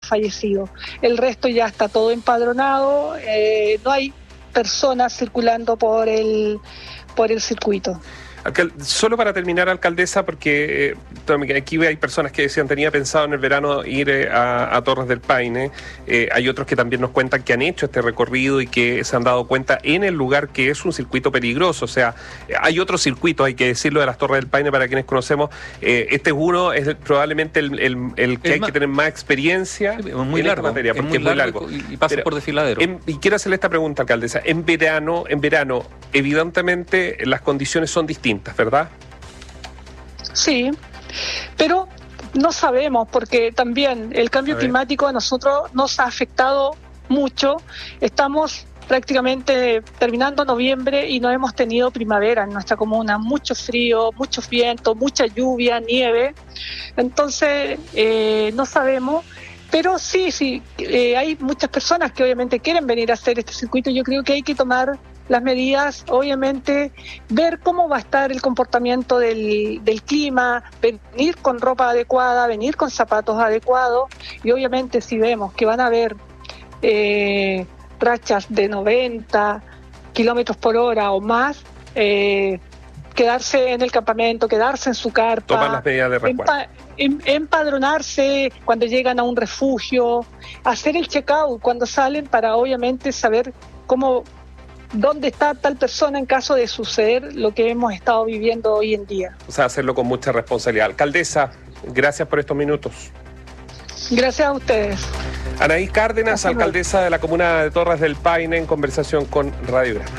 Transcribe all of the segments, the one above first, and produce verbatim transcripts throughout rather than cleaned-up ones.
fallecido. El resto ya está todo empadronado, eh, no hay personas circulando por el, por el circuito. Solo para terminar, alcaldesa, porque eh, aquí hay personas que decían tenía pensado en el verano ir eh, a, a Torres del Paine, eh, hay otros que también nos cuentan que han hecho este recorrido y que se han dado cuenta en el lugar que es un circuito peligroso, o sea, hay otros circuitos, hay que decirlo, de las Torres del Paine para quienes conocemos, eh, este es uno, es probablemente el, el, el que es hay más, que tener más experiencia es muy en largo, esta materia, porque es muy largo, es muy largo y, y pasa Pero, por desfiladero. En, y quiero hacerle esta pregunta, alcaldesa, en verano, en verano, evidentemente las condiciones son distintas, ¿verdad? Sí, pero no sabemos, porque también el cambio climático a nosotros nos ha afectado mucho. Estamos prácticamente terminando noviembre y no hemos tenido primavera en nuestra comuna, mucho frío, mucho viento, mucha lluvia, nieve. Entonces, eh, no sabemos. Pero sí, sí, eh, hay muchas personas que obviamente quieren venir a hacer este circuito. Yo creo que hay que tomar las medidas, obviamente, ver cómo va a estar el comportamiento del, del clima, venir con ropa adecuada, venir con zapatos adecuados, y obviamente si vemos que van a haber eh, rachas de noventa kilómetros por hora o más, eh, quedarse en el campamento, quedarse en su carpa, tomar las medidas de resguardo. Empa- em- empadronarse cuando llegan a un refugio, hacer el check-out cuando salen para obviamente saber cómo, dónde está tal persona en caso de suceder lo que hemos estado viviendo hoy en día. O sea, hacerlo con mucha responsabilidad. Alcaldesa, gracias por estos minutos. Gracias a ustedes. Anaís Cárdenas, Gracias, alcaldesa de la comuna de Torres del Paine, en conversación con Radiograma.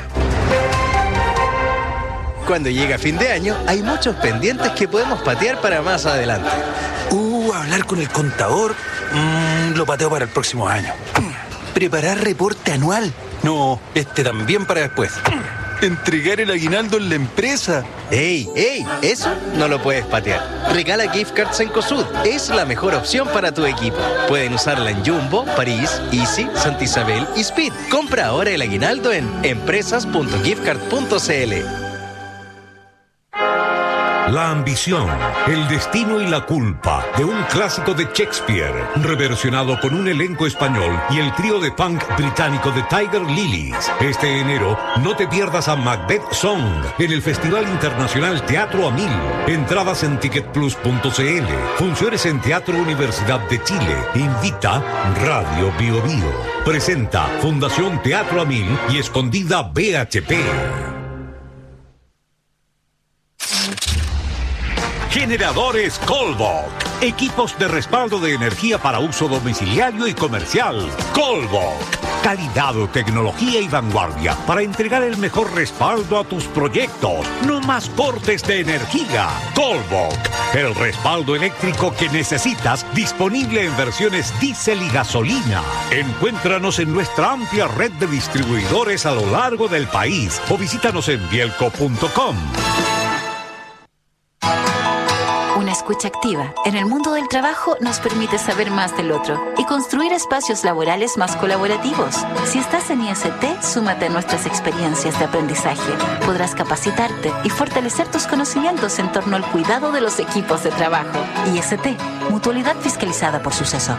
Cuando llega fin de año, hay muchos pendientes que podemos patear para más adelante. Uh, hablar con el contador, mmm, lo pateo para el próximo año. Preparar reporte anual. No, este también para después. Entregar el aguinaldo en la empresa. ¡Ey, ey! Eso no lo puedes patear. Regala gift cards en COSUD. Es la mejor opción para tu equipo. Pueden usarla en Jumbo, París, Easy, Santa Isabel y Speed. Compra ahora el aguinaldo en empresas punto giftcard punto cl. La ambición, el destino y la culpa de un clásico de Shakespeare, reversionado con un elenco español y el trío de punk británico de Tiger Lilies. Este enero, no te pierdas a Macbeth Song en el Festival Internacional Teatro a Mil. Entradas en ticket plus punto cl. Funciones en Teatro Universidad de Chile. Invita Radio Bio Bio. Presenta Fundación Teatro a Mil y Escondida B H P. Generadores Colbok. Equipos de respaldo de energía para uso domiciliario y comercial. Colbok. Calidad, tecnología y vanguardia para entregar el mejor respaldo a tus proyectos. No más cortes de energía. Colbok. El respaldo eléctrico que necesitas, disponible en versiones diésel y gasolina. Encuéntranos en nuestra amplia red de distribuidores a lo largo del país o visítanos en bielco punto com. Una escucha activa en el mundo del trabajo nos permite saber más del otro y construir espacios laborales más colaborativos. Si estás en I S T, súmate a nuestras experiencias de aprendizaje. Podrás capacitarte y fortalecer tus conocimientos en torno al cuidado de los equipos de trabajo. I S T, Mutualidad Fiscalizada por Suceso.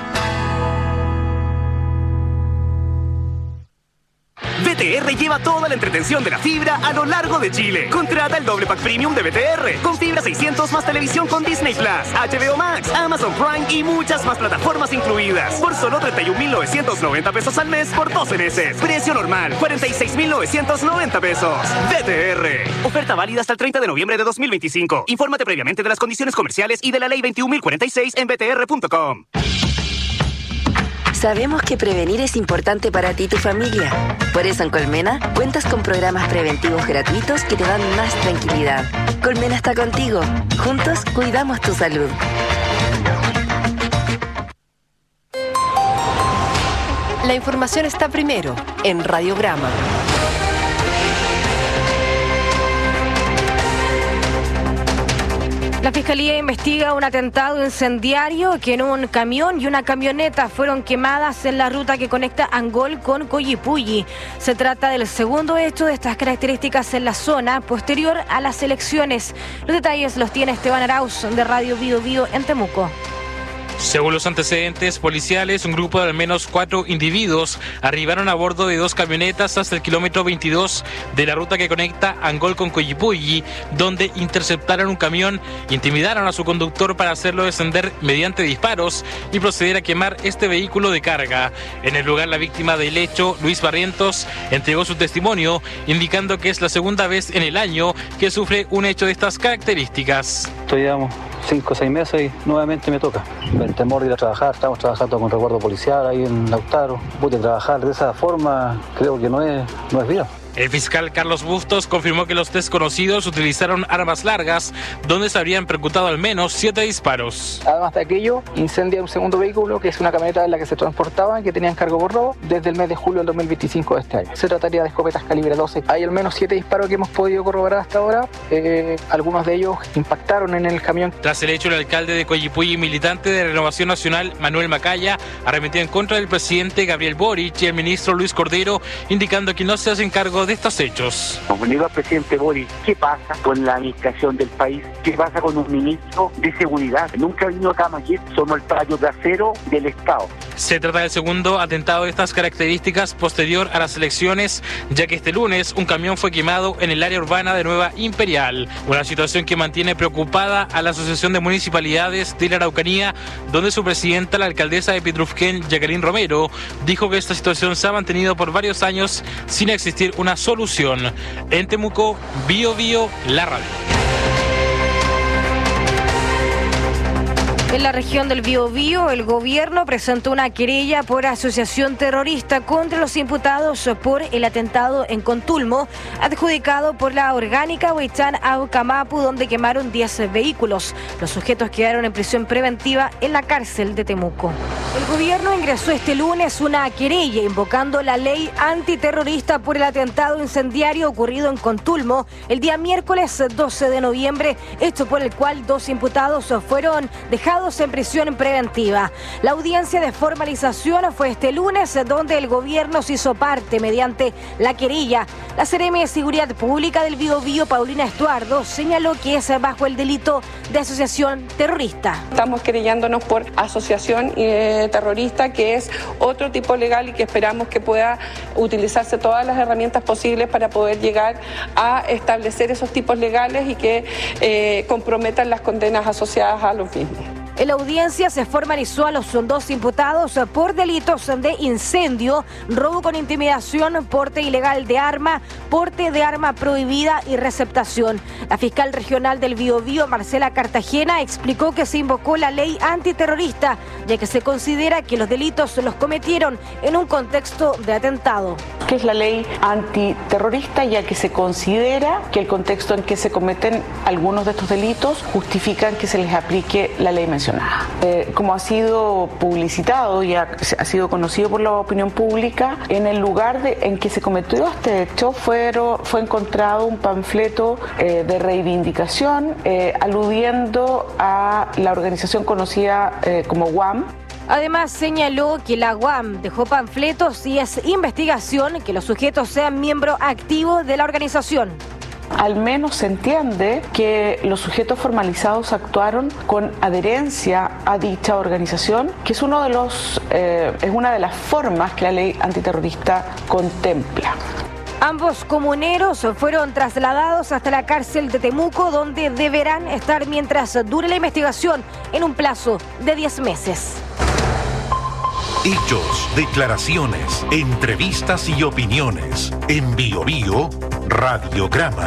B T R lleva toda la entretención de la fibra a lo largo de Chile. Contrata el doble pack premium de B T R con fibra seiscientos más televisión con Disney Plus, H B O Max, Amazon Prime y muchas más plataformas incluidas. Por solo treinta y un mil novecientos noventa pesos al mes por doce meses. Precio normal, cuarenta y seis mil novecientos noventa pesos. B T R. Oferta válida hasta el treinta de noviembre de dos mil veinticinco. Infórmate previamente de las condiciones comerciales y de la ley veintiún mil cuarenta y seis en b t r punto com. Sabemos que prevenir es importante para ti y tu familia. Por eso en Colmena cuentas con programas preventivos gratuitos que te dan más tranquilidad. Colmena está contigo. Juntos cuidamos tu salud. La información está primero en Radiograma. La Fiscalía investiga un atentado incendiario que en un camión y una camioneta fueron quemadas en la ruta que conecta Angol con Coyipulli. Se trata del segundo hecho de estas características en la zona posterior a las elecciones. Los detalles los tiene Esteban Arauz de Radio Bio Bio en Temuco. Según los antecedentes policiales, un grupo de al menos cuatro individuos arribaron a bordo de dos camionetas hasta el kilómetro veintidós de la ruta que conecta Angol con Coyipulli, donde interceptaron un camión, intimidaron a su conductor para hacerlo descender mediante disparos y proceder a quemar este vehículo de carga. En el lugar, la víctima del hecho, Luis Barrientos, entregó su testimonio, indicando que es la segunda vez en el año que sufre un hecho de estas características. Estoy, digamos, cinco o seis meses y nuevamente me toca. El temor de ir a trabajar, estamos trabajando con resguardo policial ahí en Lautaro. Voy a trabajar de esa forma, creo que no es, no es vida. El fiscal Carlos Bustos confirmó que los desconocidos utilizaron armas largas, donde se habrían percutado al menos siete disparos. Además de aquello, incendia un segundo vehículo, que es una camioneta en la que se transportaban, que tenían cargo por robo, desde el mes de julio del dos mil veinticinco de este año. Se trataría de escopetas calibre doce. Hay al menos siete disparos que hemos podido corroborar hasta ahora. Eh, algunos de ellos impactaron en el camión. Tras el hecho, el alcalde de Coyipulli y militante de Renovación Nacional, Manuel Macaya, arremetió en contra del presidente Gabriel Boric y el ministro Luis Cordero, indicando que no se hacen cargo de estos hechos. Como digo al presidente Boric, ¿qué pasa con la administración del país? ¿Qué pasa con un ministro de seguridad? Nunca vino acá a Madrid, somos el tallo trasero del Estado. Se trata del segundo atentado de estas características posterior a las elecciones, ya que este lunes un camión fue quemado en el área urbana de Nueva Imperial, una situación que mantiene preocupada a la Asociación de Municipalidades de la Araucanía, donde su presidenta, la alcaldesa de Pitrufquén, Jacqueline Romero, dijo que esta situación se ha mantenido por varios años sin existir una solución. En Temuco, Bio Bio, la radio. En la región del Biobío, el gobierno presentó una querella por asociación terrorista contra los imputados por el atentado en Contulmo, adjudicado por la orgánica Huichán Aucamapu, donde quemaron diez vehículos. Los sujetos quedaron en prisión preventiva en la cárcel de Temuco. El gobierno ingresó este lunes una querella invocando la ley antiterrorista por el atentado incendiario ocurrido en Contulmo el día miércoles doce de noviembre, hecho por el cual dos imputados fueron dejados en prisión preventiva. La audiencia de formalización fue este lunes, donde el gobierno se hizo parte mediante la querella. La Seremi de Seguridad Pública del Biobío, Paulina Estuardo, señaló que es bajo el delito de asociación terrorista. Estamos querellándonos por asociación eh, terrorista, que es otro tipo legal y que esperamos que pueda utilizarse todas las herramientas posibles para poder llegar a establecer esos tipos legales y que eh, comprometan las condenas asociadas a los mismos. En la audiencia se formalizó a los dos imputados por delitos de incendio, robo con intimidación, porte ilegal de arma, porte de arma prohibida y receptación. La fiscal regional del Biobío, Marcela Cartagena, explicó que se invocó la ley antiterrorista, ya que se considera que los delitos los cometieron en un contexto de atentado. Que es la ley antiterrorista, ya que se considera que el contexto en que se cometen algunos de estos delitos justifican que se les aplique la ley mencionada. Eh, como ha sido publicitado y ha, ha sido conocido por la opinión pública, en el lugar de, en que se cometió este hecho fueron, fue encontrado un panfleto eh, de reivindicación eh, aludiendo a la organización conocida eh, como U A M. Además, señaló que la U A M dejó panfletos y es investigación que los sujetos sean miembros activos de la organización. Al menos se entiende que los sujetos formalizados actuaron con adherencia a dicha organización, que es uno de los eh, es una de las formas que la ley antiterrorista contempla. Ambos comuneros fueron trasladados hasta la cárcel de Temuco, donde deberán estar mientras dure la investigación en un plazo de diez meses. Hechos, declaraciones, entrevistas y opiniones. En Bio Bio, Radiograma.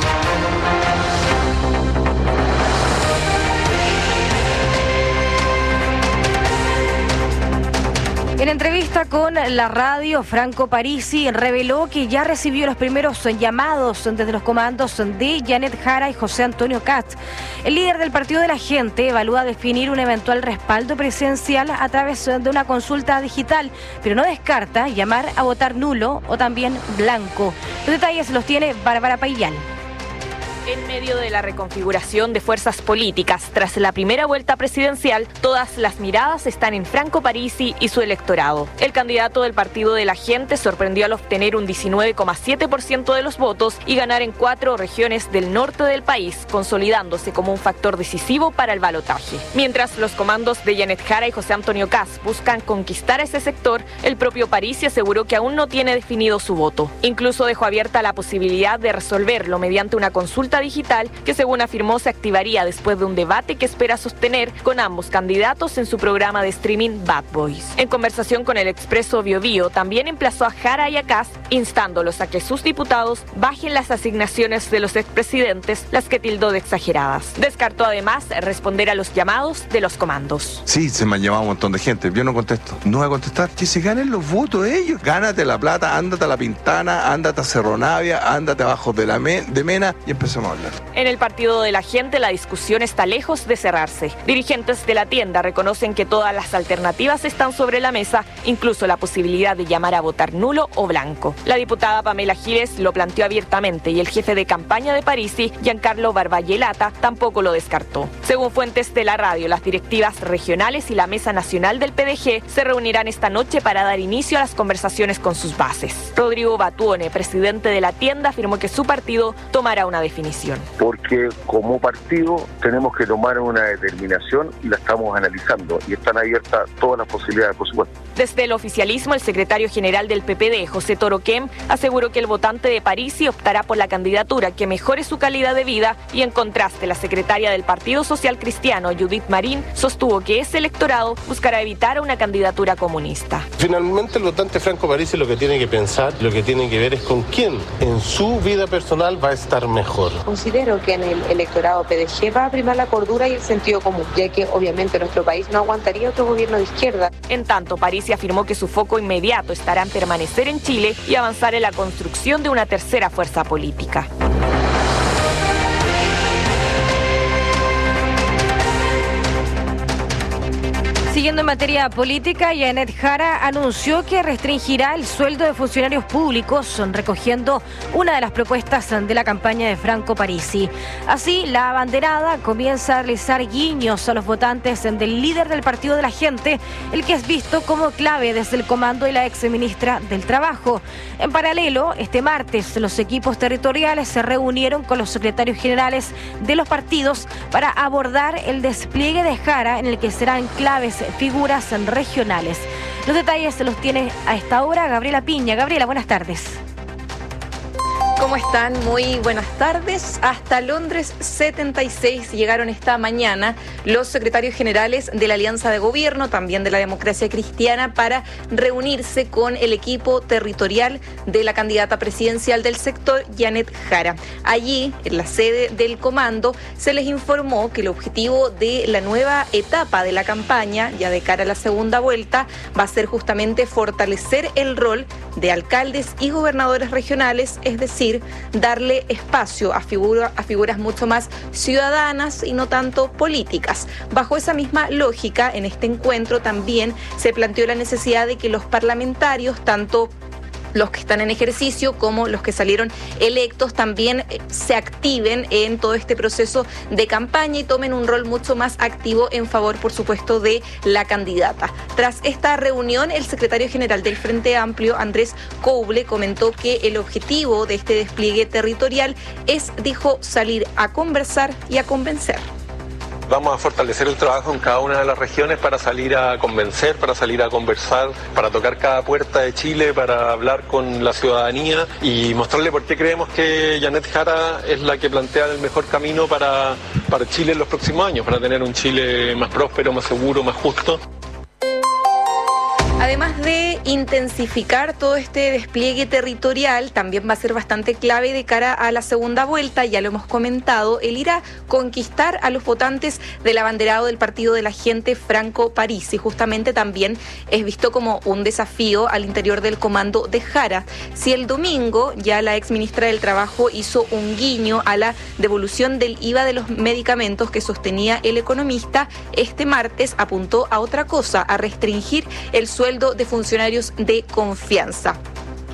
En entrevista con la radio, Franco Parisi reveló que ya recibió los primeros llamados desde los comandos de Janet Jara y José Antonio Katz. El líder del Partido de la Gente evalúa definir un eventual respaldo presidencial a través de una consulta digital, pero no descarta llamar a votar nulo o también blanco. Los detalles los tiene Bárbara Paillán. En medio de la reconfiguración de fuerzas políticas tras la primera vuelta presidencial, todas las miradas están en Franco Parisi y su electorado. El candidato del Partido de la Gente sorprendió al obtener un diecinueve coma siete por ciento de los votos y ganar en cuatro regiones del norte del país, consolidándose como un factor decisivo para el balotaje. Mientras los comandos de Janet Jara y José Antonio Kast buscan conquistar ese sector, el propio Parisi aseguró que aún no tiene definido su voto. Incluso dejó abierta la posibilidad de resolverlo mediante una consulta digital que, según afirmó, se activaría después de un debate que espera sostener con ambos candidatos en su programa de streaming Bad Boys. En conversación con el Expreso Bio Bio, también emplazó a Jara y a Kast, instándolos a que sus diputados bajen las asignaciones de los expresidentes, las que tildó de exageradas. Descartó además responder a los llamados de los comandos. Sí, se me han llamado un montón de gente, yo no contesto. No voy a contestar, que se ganen los votos ellos. Gánate la plata, ándate a La Pintana, ándate a Cerro Navia, ándate abajo de la Me- de Mena y empecemos a hablar. En el Partido de la Gente la discusión está lejos de cerrarse. Dirigentes de la tienda reconocen que todas las alternativas están sobre la mesa, incluso la posibilidad de llamar a votar nulo o blanco. La diputada Pamela Giles lo planteó abiertamente y el jefe de campaña de Parisi, Giancarlo Barballelata, tampoco lo descartó. Según fuentes de la radio, las directivas regionales y la mesa nacional del P D G se reunirán esta noche para dar inicio a las conversaciones con sus bases. Rodrigo Batuone, presidente de la tienda, afirmó que su partido tomará una definición. Porque como partido tenemos que tomar una determinación y la estamos analizando y están abiertas todas las posibilidades, por supuesto. Desde el oficialismo, el secretario general del P P D, José Toroquem, aseguró que el votante de Parisi optará por la candidatura que mejore su calidad de vida y, en contraste, la secretaria del Partido Social Cristiano, Judith Marín, sostuvo que ese electorado buscará evitar una candidatura comunista. Finalmente, el votante Franco Parisi lo que tiene que pensar, lo que tiene que ver es con quién en su vida personal va a estar mejor. Considero que en el electorado P D G va a primar la cordura y el sentido común, ya que obviamente nuestro país no aguantaría otro gobierno de izquierda. En tanto, Parisi afirmó que su foco inmediato estará en permanecer en Chile y avanzar en la construcción de una tercera fuerza política. Siguiendo en materia política, Janet Jara anunció que restringirá el sueldo de funcionarios públicos, recogiendo una de las propuestas de la campaña de Franco Parisi. Así, la abanderada comienza a realizar guiños a los votantes del líder del Partido de la Gente, el que es visto como clave desde el comando y la exministra del Trabajo. En paralelo, este martes, los equipos territoriales se reunieron con los secretarios generales de los partidos para abordar el despliegue de Jara, en el que serán claves figuras regionales. Los detalles se los tiene a esta hora Gabriela Piña. Gabriela, buenas tardes. ¿Cómo están? Muy buenas tardes. Hasta Londres setenta y seis llegaron esta mañana los secretarios generales de la Alianza de Gobierno, también de la Democracia Cristiana, para reunirse con el equipo territorial de la candidata presidencial del sector, Janet Jara. Allí, en la sede del comando, se les informó que el objetivo de la nueva etapa de la campaña, ya de cara a la segunda vuelta, va a ser justamente fortalecer el rol de alcaldes y gobernadores regionales, es decir, darle espacio a, figura, a figuras mucho más ciudadanas y no tanto políticas. Bajo esa misma lógica, en este encuentro también se planteó la necesidad de que los parlamentarios, tanto los que están en ejercicio como los que salieron electos, también se activen en todo este proceso de campaña y tomen un rol mucho más activo en favor, por supuesto, de la candidata. Tras esta reunión, el secretario general del Frente Amplio, Andrés Couble, comentó que el objetivo de este despliegue territorial es, dijo, salir a conversar y a convencer. Vamos a fortalecer el trabajo en cada una de las regiones para salir a convencer, para salir a conversar, para tocar cada puerta de Chile, para hablar con la ciudadanía y mostrarle por qué creemos que Janet Jara es la que plantea el mejor camino para, para Chile en los próximos años, para tener un Chile más próspero, más seguro, más justo. Además de intensificar todo este despliegue territorial, también va a ser bastante clave de cara a la segunda vuelta, ya lo hemos comentado, el ir a conquistar a los votantes del abanderado del Partido de la Gente, Franco Parisi. Justamente también es visto como un desafío al interior del comando de Jara. Si el domingo ya la exministra del Trabajo hizo un guiño a la devolución del I V A de los medicamentos que sostenía el economista, este martes apuntó a otra cosa, a restringir el sueldo de funcionarios de confianza.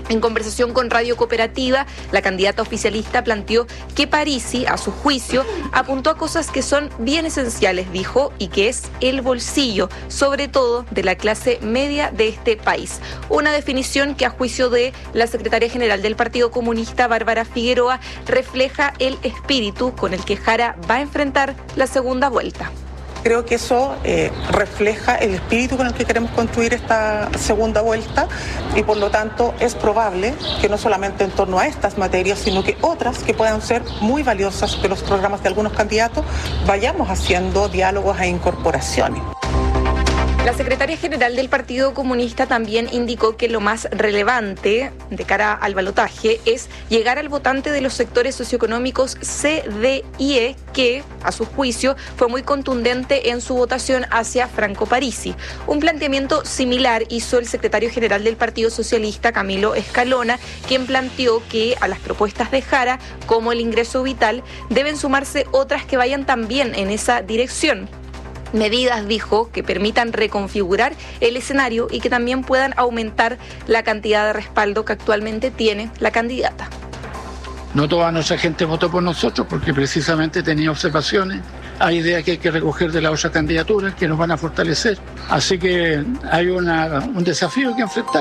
En conversación con Radio Cooperativa, la candidata oficialista planteó que Parisi, a su juicio, apuntó a cosas que son bien esenciales, dijo, y que es el bolsillo, sobre todo de la clase media de este país. Una definición que, a juicio de la secretaria general del Partido Comunista, Bárbara Figueroa, refleja el espíritu con el que Jara va a enfrentar la segunda vuelta. Creo que eso eh, refleja el espíritu con el que queremos construir esta segunda vuelta y por lo tanto es probable que no solamente en torno a estas materias, sino que otras que puedan ser muy valiosas de los programas de algunos candidatos, vayamos haciendo diálogos e incorporaciones. La secretaria general del Partido Comunista también indicó que lo más relevante de cara al balotaje es llegar al votante de los sectores socioeconómicos C, D y E, que, a su juicio, fue muy contundente en su votación hacia Franco Parisi. Un planteamiento similar hizo el secretario general del Partido Socialista, Camilo Escalona, quien planteó que a las propuestas de Jara, como el ingreso vital, deben sumarse otras que vayan también en esa dirección. Medidas, dijo, que permitan reconfigurar el escenario y que también puedan aumentar la cantidad de respaldo que actualmente tiene la candidata. No toda nuestra gente votó por nosotros porque precisamente tenía observaciones. Hay ideas que hay que recoger de las otras candidaturas que nos van a fortalecer. Así que hay una, un desafío que enfrentar.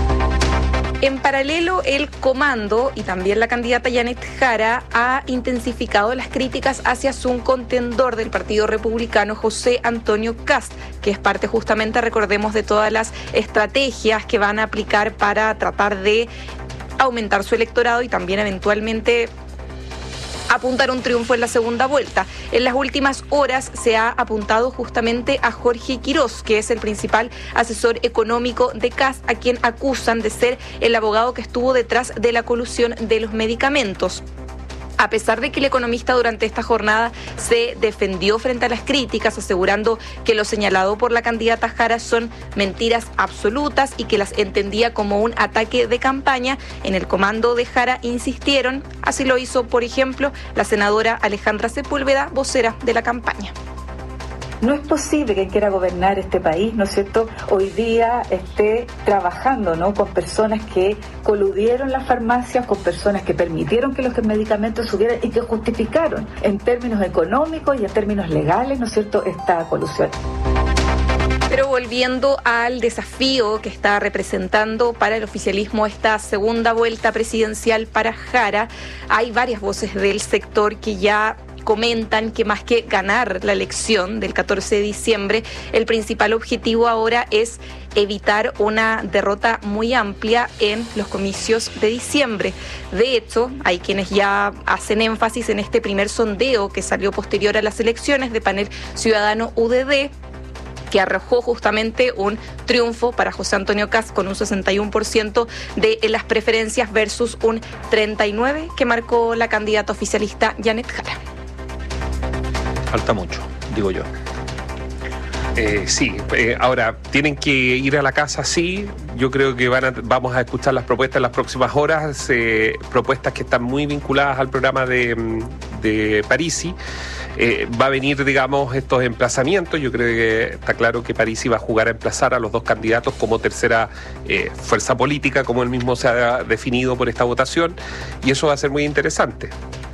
En paralelo, el comando y también la candidata Janet Jara ha intensificado las críticas hacia su contendor del Partido Republicano, José Antonio Kast, que es parte justamente, recordemos, de todas las estrategias que van a aplicar para tratar de aumentar su electorado y también eventualmente apuntar un triunfo en la segunda vuelta. En las últimas horas se ha apuntado justamente a Jorge Quirós, que es el principal asesor económico de Kast, a quien acusan de ser el abogado que estuvo detrás de la colusión de los medicamentos. A pesar de que el economista durante esta jornada se defendió frente a las críticas, asegurando que lo señalado por la candidata Jara son mentiras absolutas y que las entendía como un ataque de campaña, en el comando de Jara insistieron. Así lo hizo, por ejemplo, la senadora Alejandra Sepúlveda, vocera de la campaña. No es posible que quiera gobernar este país, ¿no es cierto?, hoy día esté trabajando, ¿no?, con personas que coludieron las farmacias, con personas que permitieron que los medicamentos subieran y que justificaron en términos económicos y en términos legales, ¿no es cierto?, esta colusión. Pero volviendo al desafío que está representando para el oficialismo esta segunda vuelta presidencial para Jara, hay varias voces del sector que ya comentan que más que ganar la elección del catorce de diciembre, el principal objetivo ahora es evitar una derrota muy amplia en los comicios de diciembre. De hecho, hay quienes ya hacen énfasis en este primer sondeo que salió posterior a las elecciones de Panel Ciudadano U D D, que arrojó justamente un triunfo para José Antonio Kast con un sesenta y uno por ciento de las preferencias versus un treinta y nueve por ciento que marcó la candidata oficialista Janet Jara. Falta mucho, digo yo. Eh, sí, eh, ahora, tienen que ir a la casa, sí. Yo creo que van a, vamos a escuchar las propuestas en las próximas horas, eh, propuestas que están muy vinculadas al programa de, de Parisi. Eh, va a venir, digamos, estos emplazamientos. Yo creo que está claro que Parisi va a jugar a emplazar a los dos candidatos como tercera eh, fuerza política, como él mismo se ha definido por esta votación, y eso va a ser muy interesante.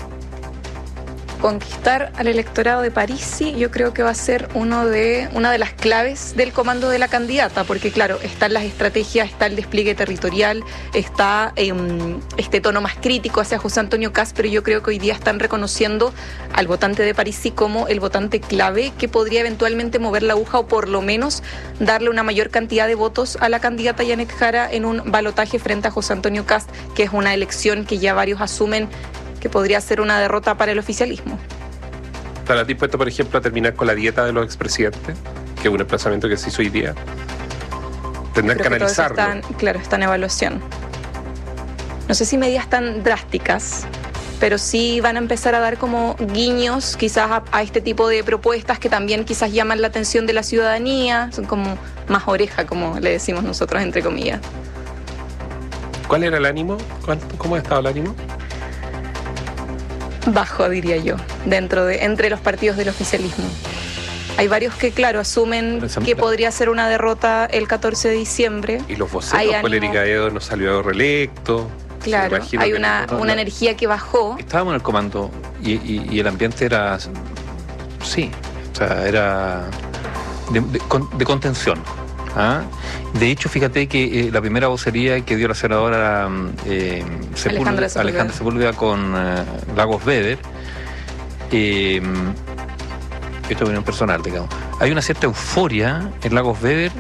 Conquistar al electorado de Parisi, yo creo que va a ser uno de, una de las claves del comando de la candidata, porque claro, están las estrategias, está el despliegue territorial, está eh, este tono más crítico hacia José Antonio Kast, pero yo creo que hoy día están reconociendo al votante de Parisi como el votante clave que podría eventualmente mover la aguja o por lo menos darle una mayor cantidad de votos a la candidata Janet Jara en un balotaje frente a José Antonio Kast, que es una elección que ya varios asumen que podría ser una derrota para el oficialismo. ¿Estarás dispuesto, por ejemplo, a terminar con la dieta de los expresidentes? Que es un emplazamiento que se hizo hoy día. Tendrán que, que analizarlo. Están, claro, está en evaluación. No sé si medidas tan drásticas, pero sí van a empezar a dar como guiños quizás a, a este tipo de propuestas que también quizás llaman la atención de la ciudadanía. Son como más oreja, como le decimos nosotros, entre comillas. ¿Cuál era el ánimo? ¿Cómo ha estado el ánimo? Bajo, diría yo, dentro de entre los partidos del oficialismo. Hay varios que, claro, asumen que podría ser una derrota el catorce de diciembre. Y los voceros, pues Erika Edo no salió reelecto. Claro, hay una, no, una no. energía que bajó. Estábamos en el comando y, y, y el ambiente era, sí, o sea, era de, de, de contención. ¿Ah? De hecho, fíjate que eh, la primera vocería que dio la senadora eh, Sepúlveda, Alejandra Sepúlveda con eh, Lagos Weber, eh, esto es opinión personal, digamos, hay una cierta euforia en Lagos Weber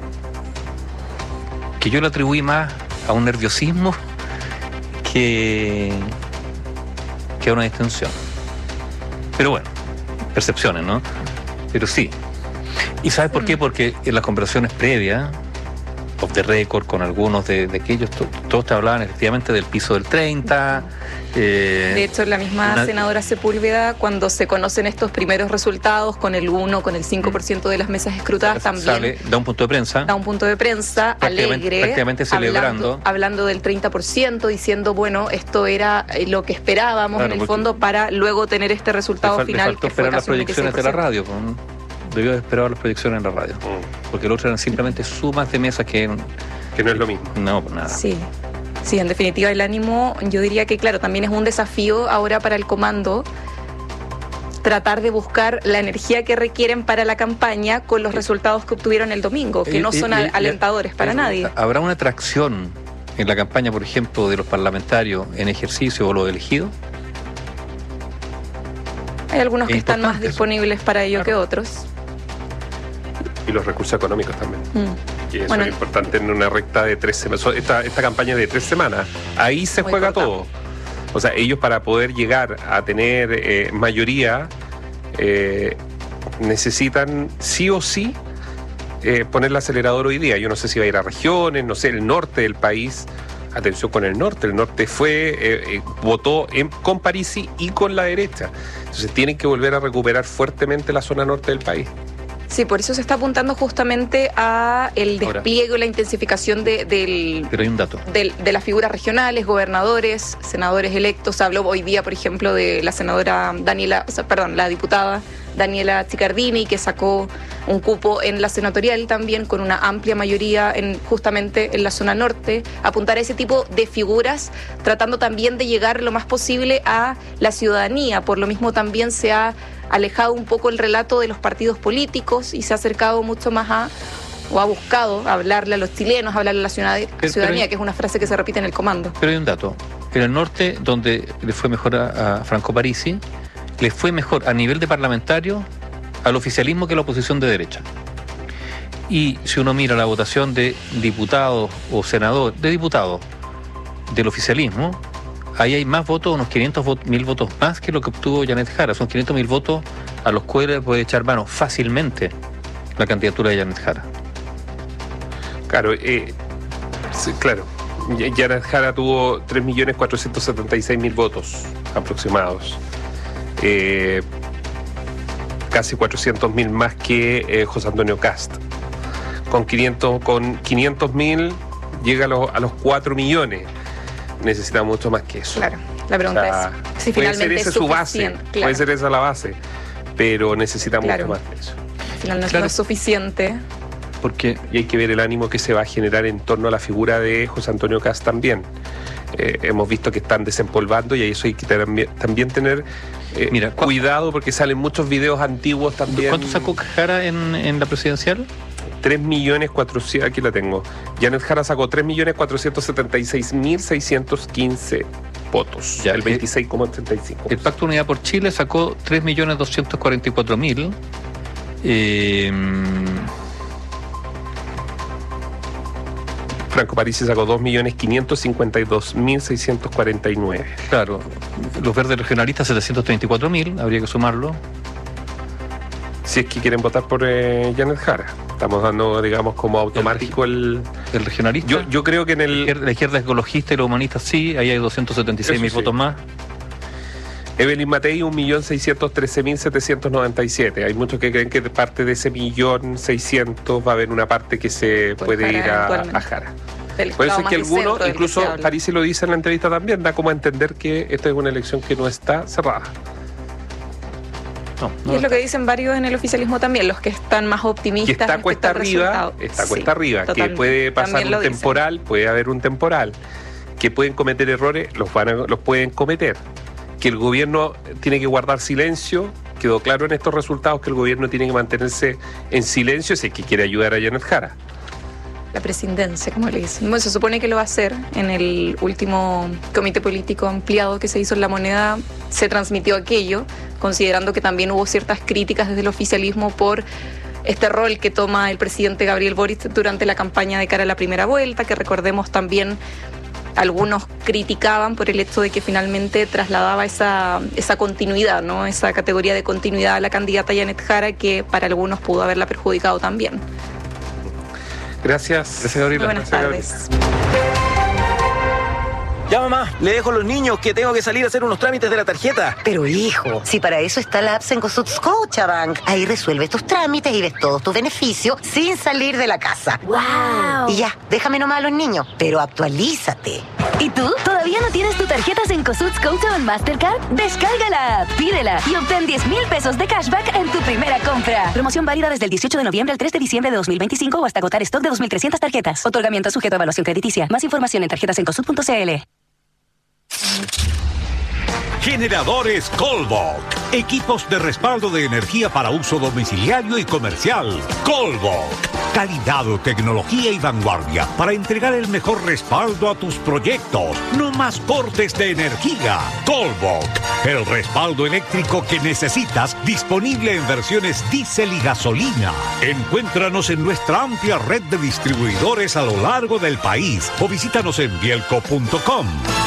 que yo le atribuí más a un nerviosismo que, que a una distensión. Pero bueno, percepciones, ¿no? Pero sí. ¿Y sabes por qué? Porque en las conversaciones previas, off the record, con algunos de, de aquellos, to, todos te hablaban efectivamente del piso del treinta. Eh, de hecho, la misma una... senadora Sepúlveda, cuando se conocen estos primeros resultados, con el uno, con el cinco por ciento de las mesas escrutadas, también sale, da un punto de prensa. Da un punto de prensa prácticamente, alegre. Prácticamente celebrando. Hablando, hablando del treinta por ciento, diciendo, bueno, esto era lo que esperábamos, claro, en el fondo, para luego tener este resultado le final. Le faltó esperar las proyecciones de la radio, con... debió haber esperado las proyecciones en la radio, mm. porque el otro eran simplemente sumas de mesas que... Que no es lo mismo. No, pues nada. Sí, sí, en definitiva el ánimo, yo diría que claro, también es un desafío ahora para el comando tratar de buscar la energía que requieren para la campaña con los resultados que obtuvieron el domingo, que eh, no son eh, alentadores eh, para eh, nadie. ¿Habrá una atracción en la campaña, por ejemplo, de los parlamentarios en ejercicio o los elegidos? Hay algunos que están más disponibles para ello, claro, que otros. Y los recursos económicos también. Mm. Y eso bueno, es importante en una recta de tres semanas. Esta, esta campaña de tres semanas, ahí se juega corta. Todo. O sea, ellos para poder llegar a tener eh, mayoría eh, necesitan sí o sí eh, poner el acelerador hoy día. Yo no sé si va a ir a regiones, no sé, el norte del país. Atención con el norte. El norte fue, eh, eh, votó en, con Parisi y con la derecha. Entonces tienen que volver a recuperar fuertemente la zona norte del país. Sí, por eso se está apuntando justamente a el despliegue o la intensificación de, del, Pero hay un dato. De, de las figuras regionales, gobernadores, senadores electos. Se habló hoy día, por ejemplo, de la senadora Daniela, o sea, perdón, la diputada Daniela Chiccardini, que sacó un cupo en la senatorial también con una amplia mayoría en, justamente en la zona norte. Apuntar a ese tipo de figuras, tratando también de llegar lo más posible a la ciudadanía. Por lo mismo también se ha alejado un poco el relato de los partidos políticos y se ha acercado mucho más a, o ha buscado hablarle a los chilenos, hablarle a la ciudadanía, pero, pero, que es una frase que se repite en el comando. Pero hay un dato. En el norte, donde le fue mejor a, a Franco Parisi, le fue mejor a nivel de parlamentario al oficialismo que a la oposición de derecha. Y si uno mira la votación de diputados o senadores, de diputados del oficialismo, ahí hay más votos, unos quinientos mil votos más que lo que obtuvo Janet Jara. Son quinientos mil votos a los cuales puede echar mano fácilmente la candidatura de Janet Jara. Claro, eh, sí, claro. Janet Jara tuvo tres millones cuatrocientos setenta y seis mil votos aproximados. Eh, casi cuatrocientos mil más que eh, José Antonio Cast. Con quinientos con quinientos mil llega a los, a los cuatro millones. Necesita mucho más que eso. Claro, la pregunta, o sea, es si puede finalmente ser esa es su base, claro, puede ser esa la base, pero necesita claro, mucho más que eso. Al final no, claro, no es suficiente. Porque y hay que ver el ánimo que se va a generar en torno a la figura de José Antonio Cast también. Eh, hemos visto que están desempolvando y eso hay que también, también tener eh, Mira, cuidado porque salen muchos videos antiguos también. ¿Cuánto sacó Jara en, en la presidencial? tres millones cuatrocientos, aquí la tengo. Janet Jara sacó tres millones cuatrocientos setenta y seis mil seiscientos quince votos, ya, el veintiséis coma treinta y cinco. El Pacto Unidad por Chile sacó tres millones doscientos cuarenta y cuatro mil. Eh, Franco Parisi sacó dos millones quinientos cincuenta y dos mil seiscientos cuarenta y nueve. Claro, los verdes regionalistas setecientos treinta y cuatro mil, habría que sumarlo. Si es que quieren votar por eh, Janet Jara. Estamos dando, digamos, como automático el... ¿El regionalista? Yo, yo creo que en el... La izquierda ecologista y los humanistas sí, ahí hay doscientos setenta y seis mil sí. votos más. Evelyn Matei, un millón seiscientos trece mil setecientos noventa y siete. Hay muchos que creen que de parte de ese millón seiscientos va a haber una parte que se pues puede ir a, a Jara. Por eso es que algunos, incluso Parisi lo dice en la entrevista también, da como a entender que esta es una elección que no está cerrada. No, no y es lo, lo que dicen varios en el oficialismo también, los que están más optimistas. Que está cuesta arriba, está cuesta sí, arriba, total, que puede pasar un temporal, dicen. puede haber un temporal, que pueden cometer errores, los, van a, los pueden cometer. Que el gobierno tiene que guardar silencio, quedó claro en estos resultados que el gobierno tiene que mantenerse en silencio si es que quiere ayudar a Janet Jara. La presidencia, como le dicen. Bueno, se supone que lo va a hacer en el último comité político ampliado que se hizo en La Moneda. Se transmitió aquello, considerando que también hubo ciertas críticas desde el oficialismo por este rol que toma el presidente Gabriel Boric durante la campaña de cara a la primera vuelta, que recordemos también algunos criticaban por el hecho de que finalmente trasladaba esa, esa continuidad, ¿no? Esa categoría de continuidad a la candidata Janet Jara, que para algunos pudo haberla perjudicado también. Gracias. Gracias, Gabriela. Buenas Gracias, tardes. Ya, mamá, le dejo a los niños que tengo que salir a hacer unos trámites de la tarjeta. Pero, hijo, si para eso está la app Cencosud Scotiabank. Ahí resuelves tus trámites y ves todos tus beneficios sin salir de la casa. ¡Wow! Y ya, déjame nomás a los niños, pero actualízate. ¿Y tú? ¿Todavía no tienes tu tarjeta Cencosud Scotiabank Mastercard? Descarga la app, pídela y obtén diez mil pesos de cashback en tu primera compra. Promoción válida desde el dieciocho de noviembre al tres de diciembre de dos mil veinticinco o hasta agotar stock de dos mil trescientas tarjetas. Otorgamiento sujeto a evaluación crediticia. Más información en tarjetas cencosud punto c l. Generadores Colbok. Equipos de respaldo de energía para uso domiciliario y comercial. Colbok. Calidad, tecnología y vanguardia para entregar el mejor respaldo a tus proyectos. No más cortes de energía. Colbok. El respaldo eléctrico que necesitas, disponible en versiones diésel y gasolina. Encuéntranos en nuestra amplia red de distribuidores a lo largo del país o visítanos en bielco punto com.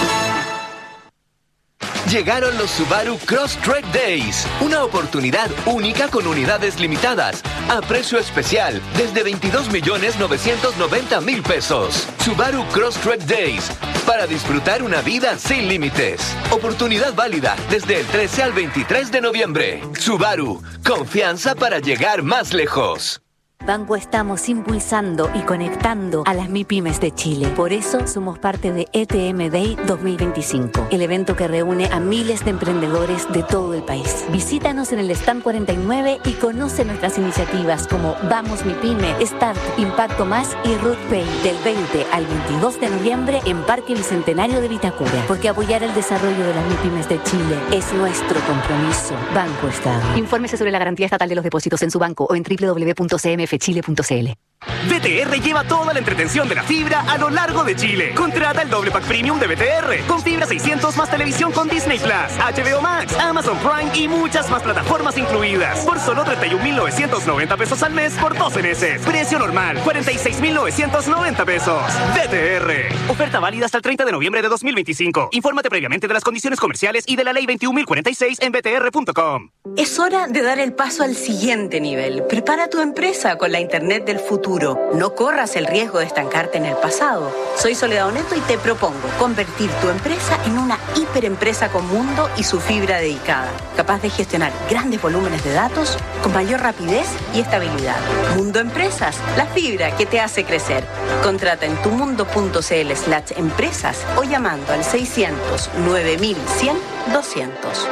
Llegaron los Subaru Crosstrek Days, una oportunidad única con unidades limitadas, a precio especial, desde veintidós millones novecientos noventa mil pesos. Subaru Crosstrek Days, para disfrutar una vida sin límites. Oportunidad válida desde el trece al veintitrés de noviembre. Subaru, confianza para llegar más lejos. Banco estamos impulsando y conectando a las MIPYMES de Chile. Por eso somos parte de E T M Day dos mil veinticinco, el evento que reúne a miles de emprendedores de todo el país. Visítanos en el stand cuarenta y nueve y conoce nuestras iniciativas como Vamos MIPYME, Start, Impacto Más y Root Pay del veinte al veintidós de noviembre en Parque Bicentenario de Vitacura. Porque apoyar el desarrollo de las MIPYMES de Chile es nuestro compromiso. Banco Estado. Infórmese sobre la garantía estatal de los depósitos en su banco o en doble u doble u doble u punto c m f chile punto c l. B T R lleva toda la entretención de la fibra a lo largo de Chile. Contrata el doble pack premium de B T R con fibra seiscientos más televisión con Disney Plus, H B O Max, Amazon Prime y muchas más plataformas incluidas por solo treinta y un mil novecientos noventa pesos al mes por doce meses. Precio normal cuarenta y seis mil novecientos noventa pesos. B T R. Oferta válida hasta el treinta de noviembre de dos mil veinticinco. Infórmate previamente de las condiciones comerciales y de la ley veintiún mil cuarenta y seis en b t r punto com. Es hora de dar el paso al siguiente nivel. Prepara tu empresa con la Internet del futuro. No corras el riesgo de estancarte en el pasado. Soy Soledad Oneto y te propongo convertir tu empresa en una hiperempresa con mundo y su fibra dedicada, capaz de gestionar grandes volúmenes de datos con mayor rapidez y estabilidad. Mundo Empresas, la fibra que te hace crecer. Contrata en tumundo punto c l slash empresas o llamando al seiscientos nueve mil cien doscientos.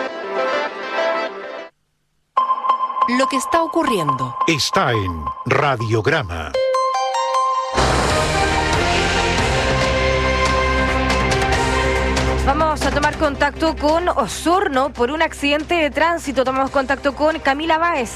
Lo que está ocurriendo está en Radiograma. Vamos a tomar contacto con Osorno por un accidente de tránsito. Tomamos contacto con Camila Báez.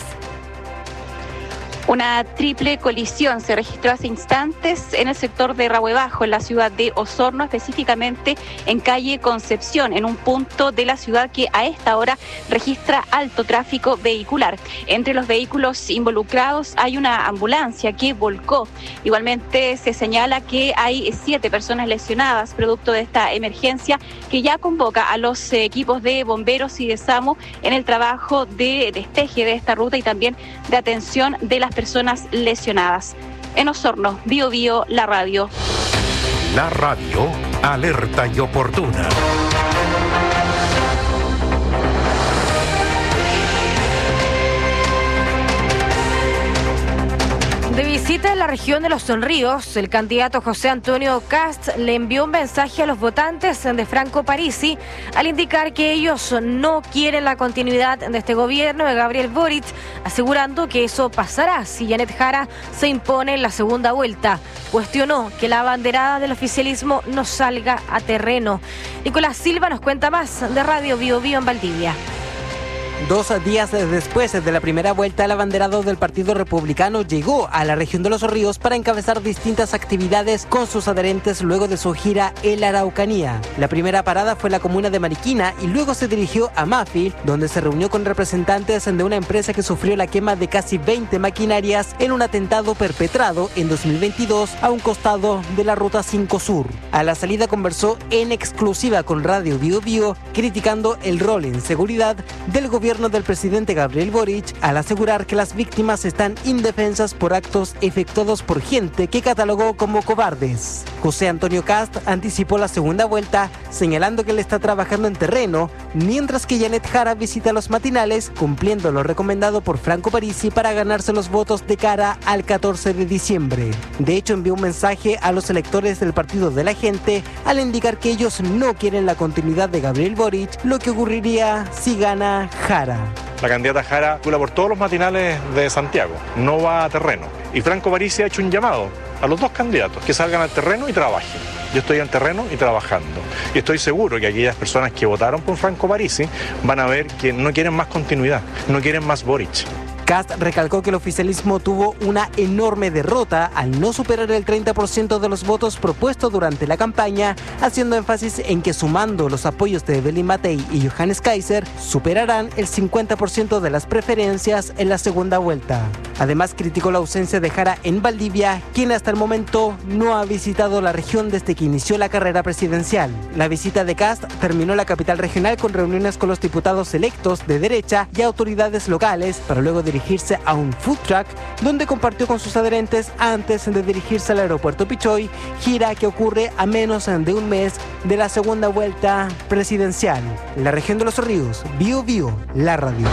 Una triple colisión se registró hace instantes en el sector de Rahue Bajo, en la ciudad de Osorno, específicamente en calle Concepción, en un punto de la ciudad que a esta hora registra alto tráfico vehicular. Entre los vehículos involucrados hay una ambulancia que volcó. Igualmente se señala que hay siete personas lesionadas producto de esta emergencia, que ya convoca a los equipos de bomberos y de SAMU en el trabajo de despeje de esta ruta y también de atención de las personas lesionadas. En Osorno, Bio Bio, la radio. La radio, alerta y oportuna. De visita en la región de Los Ríos, el candidato José Antonio Kast le envió un mensaje a los votantes de Franco Parisi al indicar que ellos no quieren la continuidad de este gobierno de Gabriel Boric, asegurando que eso pasará si Janet Jara se impone en la segunda vuelta. Cuestionó que la abanderada del oficialismo no salga a terreno. Nicolás Silva nos cuenta más de Radio Bio Bio en Valdivia. Dos días después de la primera vuelta, el abanderado del Partido Republicano llegó a la región de Los Ríos para encabezar distintas actividades con sus adherentes luego de su gira en la Araucanía. La primera parada fue la comuna de Mariquina y luego se dirigió a Mafi, donde se reunió con representantes de una empresa que sufrió la quema de casi veinte maquinarias en un atentado perpetrado en dos mil veintidós a un costado de la Ruta cinco Sur. A la salida conversó en exclusiva con Radio Bio Bio, criticando el rol en seguridad del gobierno del presidente Gabriel Boric al asegurar que las víctimas están indefensas por actos efectuados por gente que catalogó como cobardes. José Antonio Kast anticipó la segunda vuelta, señalando que él está trabajando en terreno, mientras que Janet Jara visita los matinales, cumpliendo lo recomendado por Franco Parisi para ganarse los votos de cara al catorce de diciembre. De hecho, envió un mensaje a los electores del Partido de la Gente al indicar que ellos no quieren la continuidad de Gabriel Boric, lo que ocurriría si gana Jara. La candidata Jara circula por todos los matinales de Santiago, no va a terreno. Y Franco Parisi ha hecho un llamado a los dos candidatos que salgan al terreno y trabajen. Yo estoy en terreno y trabajando. Y estoy seguro que aquellas personas que votaron por Franco Parisi van a ver que no quieren más continuidad, no quieren más Boric. Kast recalcó que el oficialismo tuvo una enorme derrota al no superar el treinta por ciento de los votos propuestos durante la campaña, haciendo énfasis en que sumando los apoyos de Evelyn Matei y Johannes Kaiser, superarán el cincuenta por ciento de las preferencias en la segunda vuelta. Además, criticó la ausencia de Jara en Valdivia, quien hasta el momento no ha visitado la región desde que inició la carrera presidencial. La visita de Kast terminó en la capital regional con reuniones con los diputados electos de derecha y autoridades locales, para luego dirigirse dirigirse a un food truck donde compartió con sus adherentes antes de dirigirse al aeropuerto Pichoy, gira que ocurre a menos de un mes de la segunda vuelta presidencial. En la región de Los Ríos, Bio Bio, la radio.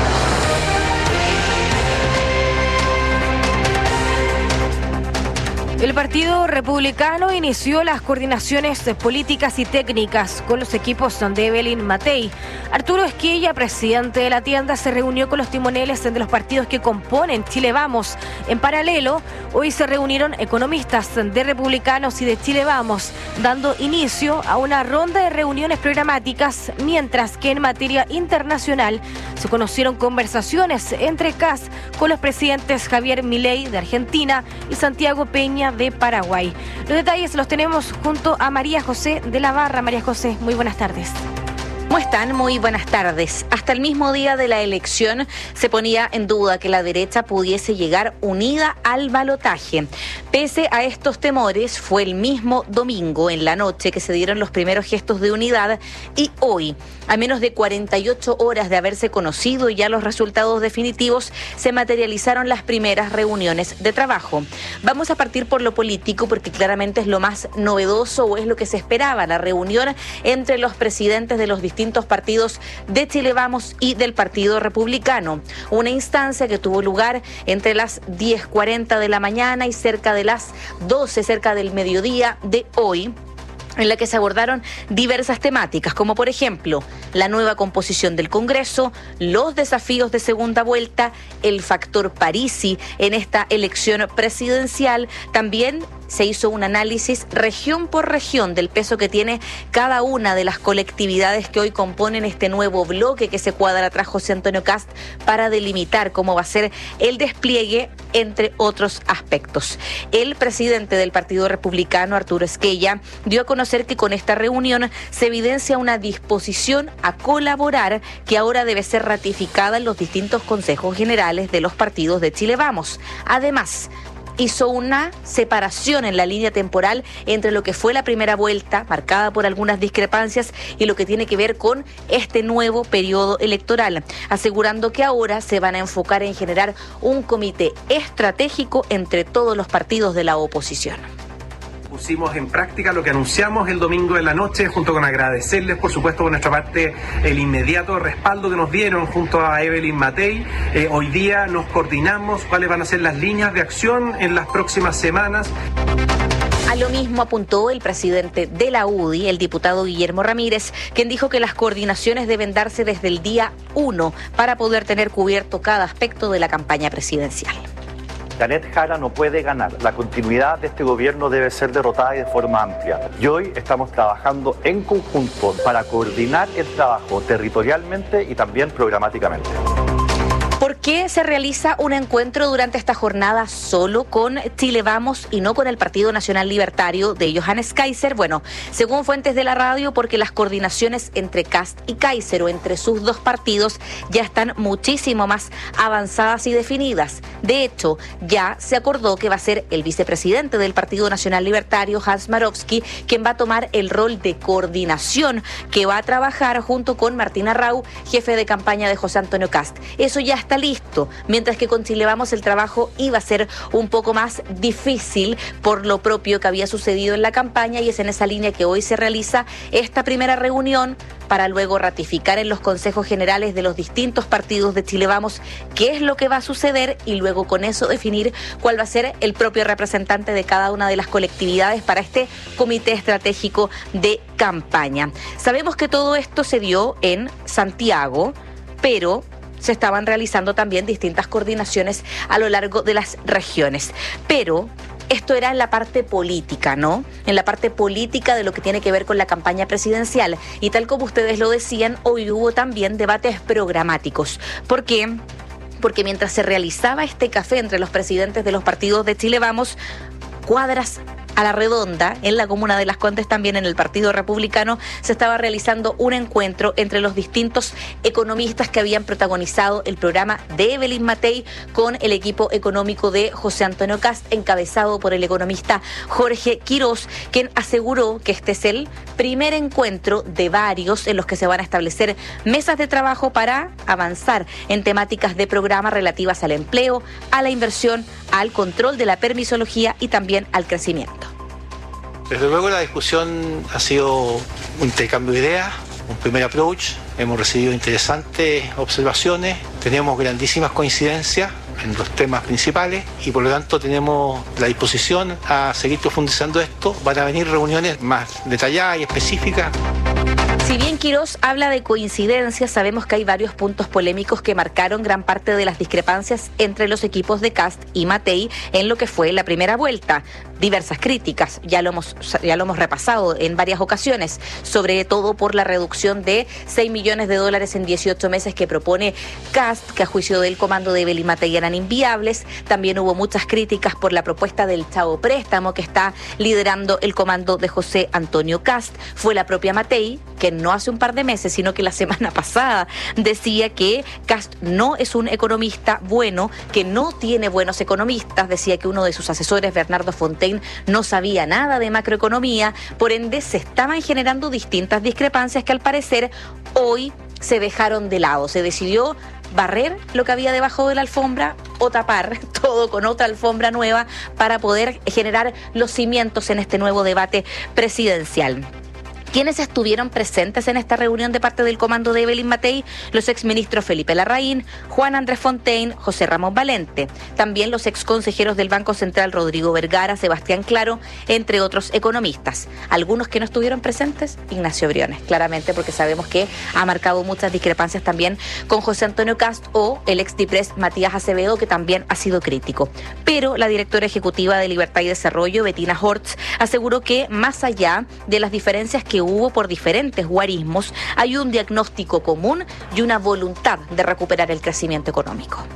El Partido Republicano inició las coordinaciones políticas y técnicas con los equipos de Evelyn Matei. Arturo Esquella, presidente de la tienda, se reunió con los timoneles de los partidos que componen Chile Vamos. En paralelo, hoy se reunieron economistas de Republicanos y de Chile Vamos, dando inicio a una ronda de reuniones programáticas, mientras que en materia internacional se conocieron conversaciones entre Kast con los presidentes Javier Milei de Argentina y Santiago Peña de Paraguay. Los detalles los tenemos junto a María José de la Barra. María José, muy buenas tardes. ¿Cómo están? Muy buenas tardes. Hasta el mismo día de la elección se ponía en duda que la derecha pudiese llegar unida al balotaje. Pese a estos temores, fue el mismo domingo en la noche que se dieron los primeros gestos de unidad y hoy, a menos de cuarenta y ocho horas de haberse conocido ya los resultados definitivos, se materializaron las primeras reuniones de trabajo. Vamos a partir por lo político porque claramente es lo más novedoso o es lo que se esperaba, la reunión entre los presidentes de los distintos partidos de Chile Vamos y del Partido Republicano. Una instancia que tuvo lugar entre las diez cuarenta de la mañana y cerca de las doce, cerca del mediodía de hoy, en la que se abordaron diversas temáticas, como por ejemplo la nueva composición del Congreso, los desafíos de segunda vuelta, el factor Parisi en esta elección presidencial. También se hizo un análisis región por región del peso que tiene cada una de las colectividades que hoy componen este nuevo bloque que se cuadra tras José Antonio Kast para delimitar cómo va a ser el despliegue, entre otros aspectos. El presidente del Partido Republicano, Arturo Esquella, dio a conocer que con esta reunión se evidencia una disposición a colaborar que ahora debe ser ratificada en los distintos consejos generales de los partidos de Chile Vamos. Además, hizo una separación en la línea temporal entre lo que fue la primera vuelta, marcada por algunas discrepancias, y lo que tiene que ver con este nuevo periodo electoral, asegurando que ahora se van a enfocar en generar un comité estratégico entre todos los partidos de la oposición. Pusimos en práctica lo que anunciamos el domingo en la noche, junto con agradecerles, por supuesto, por nuestra parte, el inmediato respaldo que nos dieron junto a Evelyn Matei. Eh, hoy día nos coordinamos cuáles van a ser las líneas de acción en las próximas semanas. A lo mismo apuntó el presidente de la U D I, el diputado Guillermo Ramírez, quien dijo que las coordinaciones deben darse desde el día uno para poder tener cubierto cada aspecto de la campaña presidencial. Janet Jara no puede ganar. La continuidad de este gobierno debe ser derrotada y de forma amplia. Y hoy estamos trabajando en conjunto para coordinar el trabajo territorialmente y también programáticamente. ¿Por qué se realiza un encuentro durante esta jornada solo con Chile Vamos y no con el Partido Nacional Libertario de Johannes Kaiser? Bueno, según fuentes de la radio, porque las coordinaciones entre Kast y Kaiser o entre sus dos partidos ya están muchísimo más avanzadas y definidas. De hecho, ya se acordó que va a ser el vicepresidente del Partido Nacional Libertario, Hans Marowski, quien va a tomar el rol de coordinación, que va a trabajar junto con Martín Arrau, jefe de campaña de José Antonio Kast. Eso ya está listo, mientras que con Chile Vamos el trabajo iba a ser un poco más difícil por lo propio que había sucedido en la campaña, y es en esa línea que hoy se realiza esta primera reunión para luego ratificar en los consejos generales de los distintos partidos de Chile Vamos qué es lo que va a suceder y luego con eso definir cuál va a ser el propio representante de cada una de las colectividades para este comité estratégico de campaña. Sabemos que todo esto se dio en Santiago, pero se estaban realizando también distintas coordinaciones a lo largo de las regiones. Pero esto era en la parte política, ¿no? En la parte política de lo que tiene que ver con la campaña presidencial. Y tal como ustedes lo decían, hoy hubo también debates programáticos. ¿Por qué? Porque mientras se realizaba este café entre los presidentes de los partidos de Chile Vamos, cuadras a la redonda, en la comuna de Las Condes, también en el Partido Republicano, se estaba realizando un encuentro entre los distintos economistas que habían protagonizado el programa de Evelyn Matei con el equipo económico de José Antonio Kast, encabezado por el economista Jorge Quirós, quien aseguró que este es el primer encuentro de varios en los que se van a establecer mesas de trabajo para avanzar en temáticas de programa relativas al empleo, a la inversión, al control de la permisología y también al crecimiento. Desde luego la discusión ha sido un intercambio de ideas, un primer approach, hemos recibido interesantes observaciones, tenemos grandísimas coincidencias en los temas principales y por lo tanto tenemos la disposición a seguir profundizando esto. Van a venir reuniones más detalladas y específicas. Si bien Quirós habla de coincidencias, sabemos que hay varios puntos polémicos que marcaron gran parte de las discrepancias entre los equipos de Kast y Matei en lo que fue la primera vuelta. Diversas críticas, ya lo hemos, ya lo hemos repasado en varias ocasiones, sobre todo por la reducción de seis millones de dólares en dieciocho meses que propone Kast, que a juicio del comando de Evelyn Matei eran inviables. También hubo muchas críticas por la propuesta del Chavo Préstamo que está liderando el comando de José Antonio Kast. Fue la propia Matei, que no hace un par de meses, sino que la semana pasada decía que Kast no es un economista bueno, que no tiene buenos economistas. Decía que uno de sus asesores, Bernardo Fontaine, no sabía nada de macroeconomía. Por ende, se estaban generando distintas discrepancias que al parecer hoy se dejaron de lado. Se decidió barrer lo que había debajo de la alfombra o tapar todo con otra alfombra nueva para poder generar los cimientos en este nuevo debate presidencial. ¿Quiénes estuvieron presentes en esta reunión de parte del comando de Evelyn Matei? Los exministros Felipe Larraín, Juan Andrés Fontaine, José Ramón Valente. También los exconsejeros del Banco Central Rodrigo Vergara, Sebastián Claro, entre otros economistas. Algunos que no estuvieron presentes, Ignacio Briones, claramente porque sabemos que ha marcado muchas discrepancias también con José Antonio Kast, o el ex Dipres Matías Acevedo, que también ha sido crítico. Pero la directora ejecutiva de Libertad y Desarrollo, Bettina Hortz, aseguró que más allá de las diferencias que hubo por diferentes guarismos, hay un diagnóstico común y una voluntad de recuperar el crecimiento económico.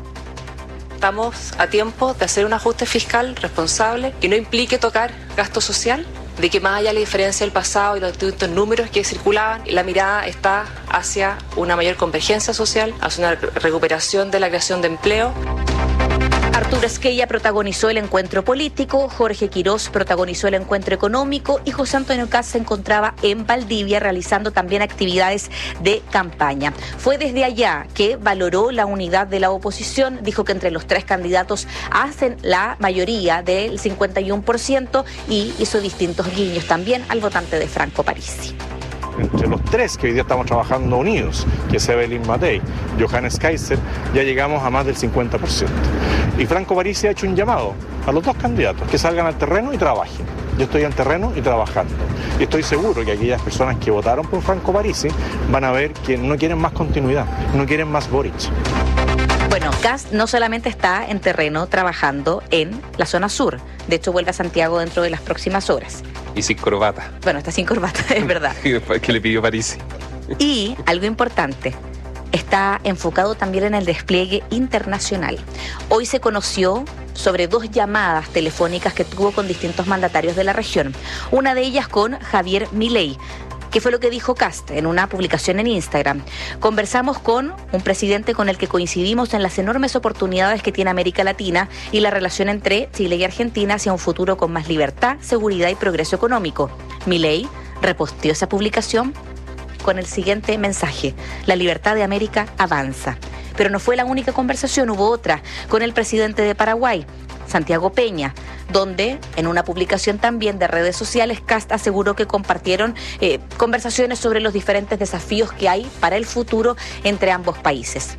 Estamos a tiempo de hacer un ajuste fiscal responsable que no implique tocar gasto social, de que más allá de la diferencia del pasado y los distintos números que circulaban, la mirada está hacia una mayor convergencia social, hacia una recuperación de la creación de empleo. Arturo Esquella protagonizó el encuentro político, Jorge Quirós protagonizó el encuentro económico y José Antonio Kast se encontraba en Valdivia realizando también actividades de campaña. Fue desde allá que valoró la unidad de la oposición, dijo que entre los tres candidatos hacen la mayoría del cincuenta y uno por ciento y hizo distintos guiños también al votante de Franco Parisi. Entre los tres que hoy día estamos trabajando unidos, que es Evelyn Matei, Johannes Kaiser, ya llegamos a más del cincuenta por ciento. Y Franco Parisi ha hecho un llamado a los dos candidatos, que salgan al terreno y trabajen. Yo estoy en terreno y trabajando. Y estoy seguro que aquellas personas que votaron por Franco Parisi van a ver que no quieren más continuidad, no quieren más Boric. Bueno, Kast no solamente está en terreno trabajando en la zona sur, de hecho vuelve a Santiago dentro de las próximas horas. Y sin corbata. Bueno, está sin corbata, es verdad. Y después que le pidió Parisi. Y algo importante, está enfocado también en el despliegue internacional. Hoy se conoció sobre dos llamadas telefónicas que tuvo con distintos mandatarios de la región. Una de ellas con Javier Milei. ¿Qué fue lo que dijo Kast en una publicación en Instagram? Conversamos con un presidente con el que coincidimos en las enormes oportunidades que tiene América Latina y la relación entre Chile y Argentina hacia un futuro con más libertad, seguridad y progreso económico. Milei reposteó esa publicación con el siguiente mensaje: la libertad de América avanza. Pero no fue la única conversación, hubo otra con el presidente de Paraguay, Santiago Peña, donde en una publicación también de redes sociales Kast aseguró que compartieron eh, conversaciones sobre los diferentes desafíos que hay para el futuro entre ambos países.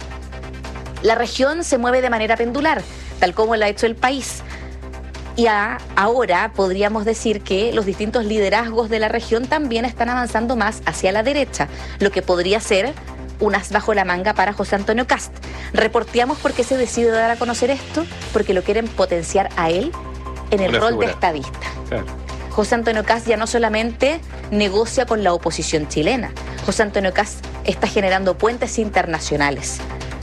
La región se mueve de manera pendular, tal como lo ha hecho el país. Y a, ahora podríamos decir que los distintos liderazgos de la región también están avanzando más hacia la derecha, lo que podría ser un as bajo la manga para José Antonio Kast. Reporteamos por qué se decide dar a conocer esto, porque lo quieren potenciar a él en el Una rol figura. de estadista. Claro. José Antonio Kast ya no solamente negocia con la oposición chilena, José Antonio Kast está generando puentes internacionales.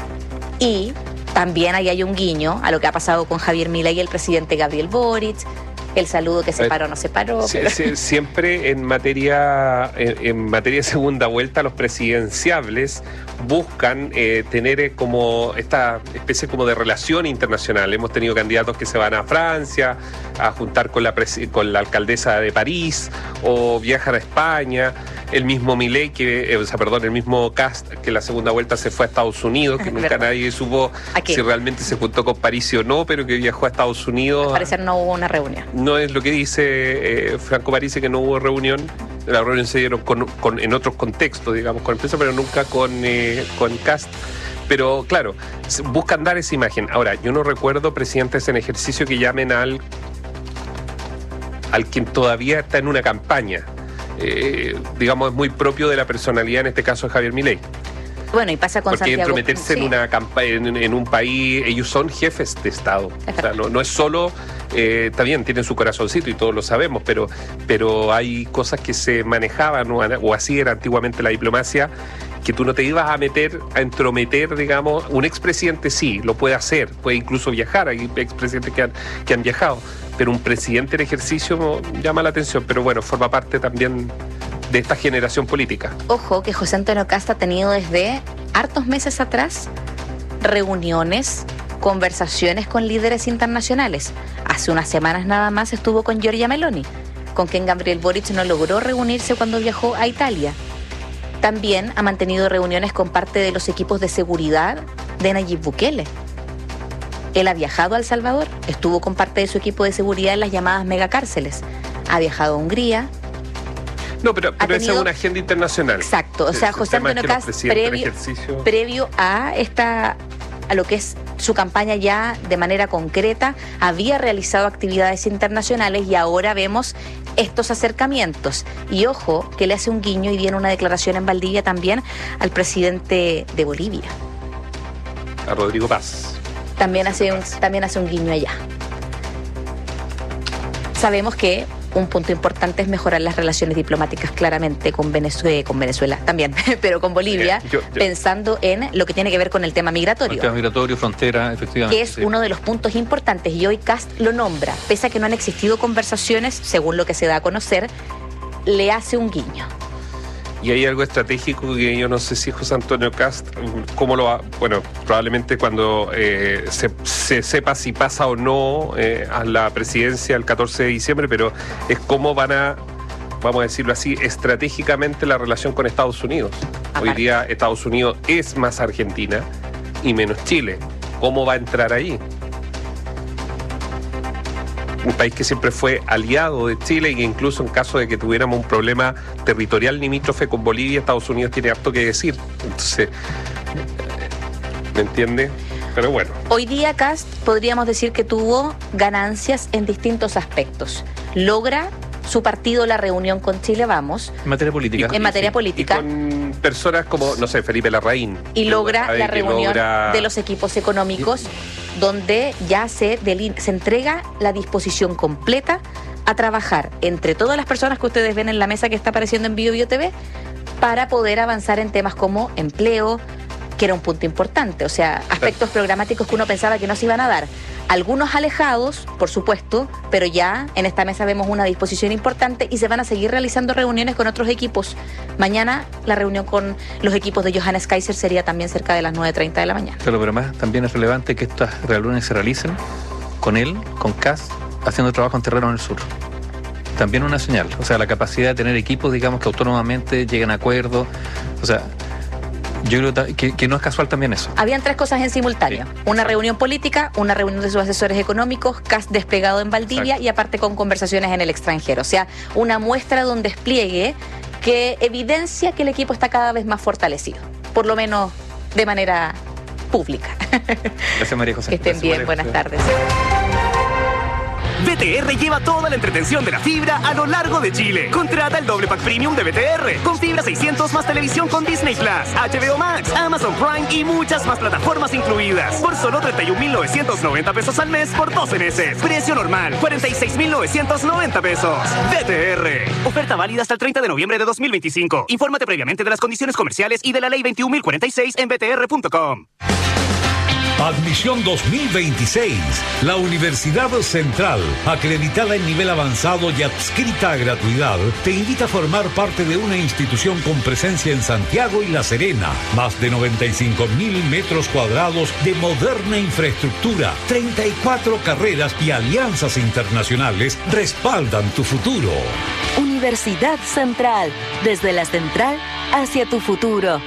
Y también ahí hay un guiño a lo que ha pasado con Javier Milei y el presidente Gabriel Boric, el saludo que se paró o no se paró. Sí, pero... sí, siempre en materia, en, en materia de segunda vuelta, los presidenciables buscan eh, tener eh, como esta especie como de relación internacional. Hemos tenido candidatos que se van a Francia a juntar con la, con la alcaldesa de París o viajan a España. El mismo Milei, que, eh, o sea, perdón, el mismo Kast, que en la segunda vuelta se fue a Estados Unidos, que nunca nadie supo si realmente se juntó con Parisi o no, pero que viajó a Estados Unidos. Al parecer no hubo una reunión. No es lo que dice eh, Franco Parisi, que no hubo reunión. La reunión se dieron con, con, en otros contextos, digamos, con empresas, pero nunca con, eh, con Kast. Pero claro, buscan dar esa imagen. Ahora, yo no recuerdo presidentes en ejercicio que llamen al, al quien todavía está en una campaña. Eh, digamos, es muy propio de la personalidad, en este caso de Javier Milei. Bueno, y pasa con Porque Santiago. entrometerse sí. en una campa en, en un país, ellos son jefes de Estado. O sea, no, no es solo, eh, está bien, tienen su corazoncito y todos lo sabemos, pero, pero hay cosas que se manejaban o, o así era antiguamente la diplomacia, que tú no te ibas a meter, a entrometer, digamos. Un expresidente sí, lo puede hacer, puede incluso viajar, hay expresidentes que han, que han viajado, pero un presidente en ejercicio llama la atención, pero bueno, forma parte también de esta generación política. Ojo que José Antonio Kast ha tenido desde hartos meses atrás reuniones, conversaciones con líderes internacionales. Hace unas semanas nada más estuvo con Giorgia Meloni, con quien Gabriel Boric no logró reunirse cuando viajó a Italia. También ha mantenido reuniones con parte de los equipos de seguridad de Nayib Bukele. Él ha viajado a El Salvador, estuvo con parte de su equipo de seguridad en las llamadas megacárceles. Ha viajado a Hungría. No, pero, pero tenido... esa es una agenda internacional. Exacto, o sea, José Antonio Kast, previo, previo a esta, a lo que es su campaña ya de manera concreta, había realizado actividades internacionales y ahora vemos estos acercamientos. Y ojo, que le hace un guiño y viene una declaración en Valdivia también al presidente de Bolivia. A Rodrigo Paz. También hace un, también hace un guiño allá. Sabemos que un punto importante es mejorar las relaciones diplomáticas claramente con Venezuela, con Venezuela también, pero con Bolivia, yo, yo. pensando en lo que tiene que ver con el tema migratorio. El tema migratorio, frontera, efectivamente. Que es sí. uno de los puntos importantes y hoy Kast lo nombra, pese a que no han existido conversaciones, según lo que se da a conocer, le hace un guiño. y hay algo estratégico que yo no sé si José Antonio Cast, cómo lo va, bueno, probablemente cuando eh, se, se sepa si pasa o no eh, a la presidencia el catorce de diciembre, pero es cómo van a, vamos a decirlo así, estratégicamente la relación con Estados Unidos. Aparte. Hoy día Estados Unidos es más Argentina y menos Chile. ¿Cómo va a entrar ahí? Un país que siempre fue aliado de Chile y que incluso en caso de que tuviéramos un problema territorial limítrofe con Bolivia, Estados Unidos tiene harto que decir. Entonces, ¿me entiende? Pero bueno. Hoy día Kast podríamos decir que tuvo ganancias en distintos aspectos. Logra su partido la reunión con Chile Vamos. En materia política. En materia sí, política. Y con personas como, no sé, Felipe Larraín. Y logra la reunión logra... de los equipos económicos, donde ya se, deline- se entrega la disposición completa a trabajar entre todas las personas que ustedes ven en la mesa que está apareciendo en Bio Bio T V para poder avanzar en temas como empleo, que era un punto importante, o sea, aspectos programáticos que uno pensaba que no se iban a dar. Algunos alejados, por supuesto, pero ya en esta mesa vemos una disposición importante y se van a seguir realizando reuniones con otros equipos. Mañana la reunión con los equipos de Johannes Kaiser sería también cerca de las nueve treinta de la mañana. Claro, pero más también es relevante que estas reuniones se realicen con él, con Kast, haciendo trabajo en terreno en el sur. También una señal, o sea, la capacidad de tener equipos, digamos, que autónomamente lleguen a acuerdos, o sea... Yo creo que, que no es casual también eso. Habían tres cosas en simultáneo. Sí. Una reunión política, una reunión de sus asesores económicos, Kast desplegado en Valdivia. Exacto. Y aparte con conversaciones en el extranjero. O sea, una muestra de un despliegue que evidencia que el equipo está cada vez más fortalecido. Por lo menos de manera pública. Gracias, María José. Que estén Gracias, bien, María buenas José. tardes. B T R lleva toda la entretención de la fibra a lo largo de Chile. Contrata el doble pack premium de B T R con fibra seiscientos más televisión con Disney Plus, H B O Max, Amazon Prime y muchas más plataformas incluidas. Por solo treinta y un mil novecientos noventa pesos al mes por doce meses. Precio normal, cuarenta y seis mil novecientos noventa pesos. B T R. Oferta válida hasta el treinta de noviembre de dos mil veinticinco. Infórmate previamente de las condiciones comerciales y de la ley veintiún mil cuarenta y seis en b t r punto com. Admisión dos mil veintiséis. La Universidad Central, acreditada en nivel avanzado y adscrita a gratuidad, te invita a formar parte de una institución con presencia en Santiago y La Serena. Más de noventa y cinco mil metros cuadrados de moderna infraestructura, treinta y cuatro carreras y alianzas internacionales respaldan tu futuro. Universidad Central, desde la central hacia tu futuro.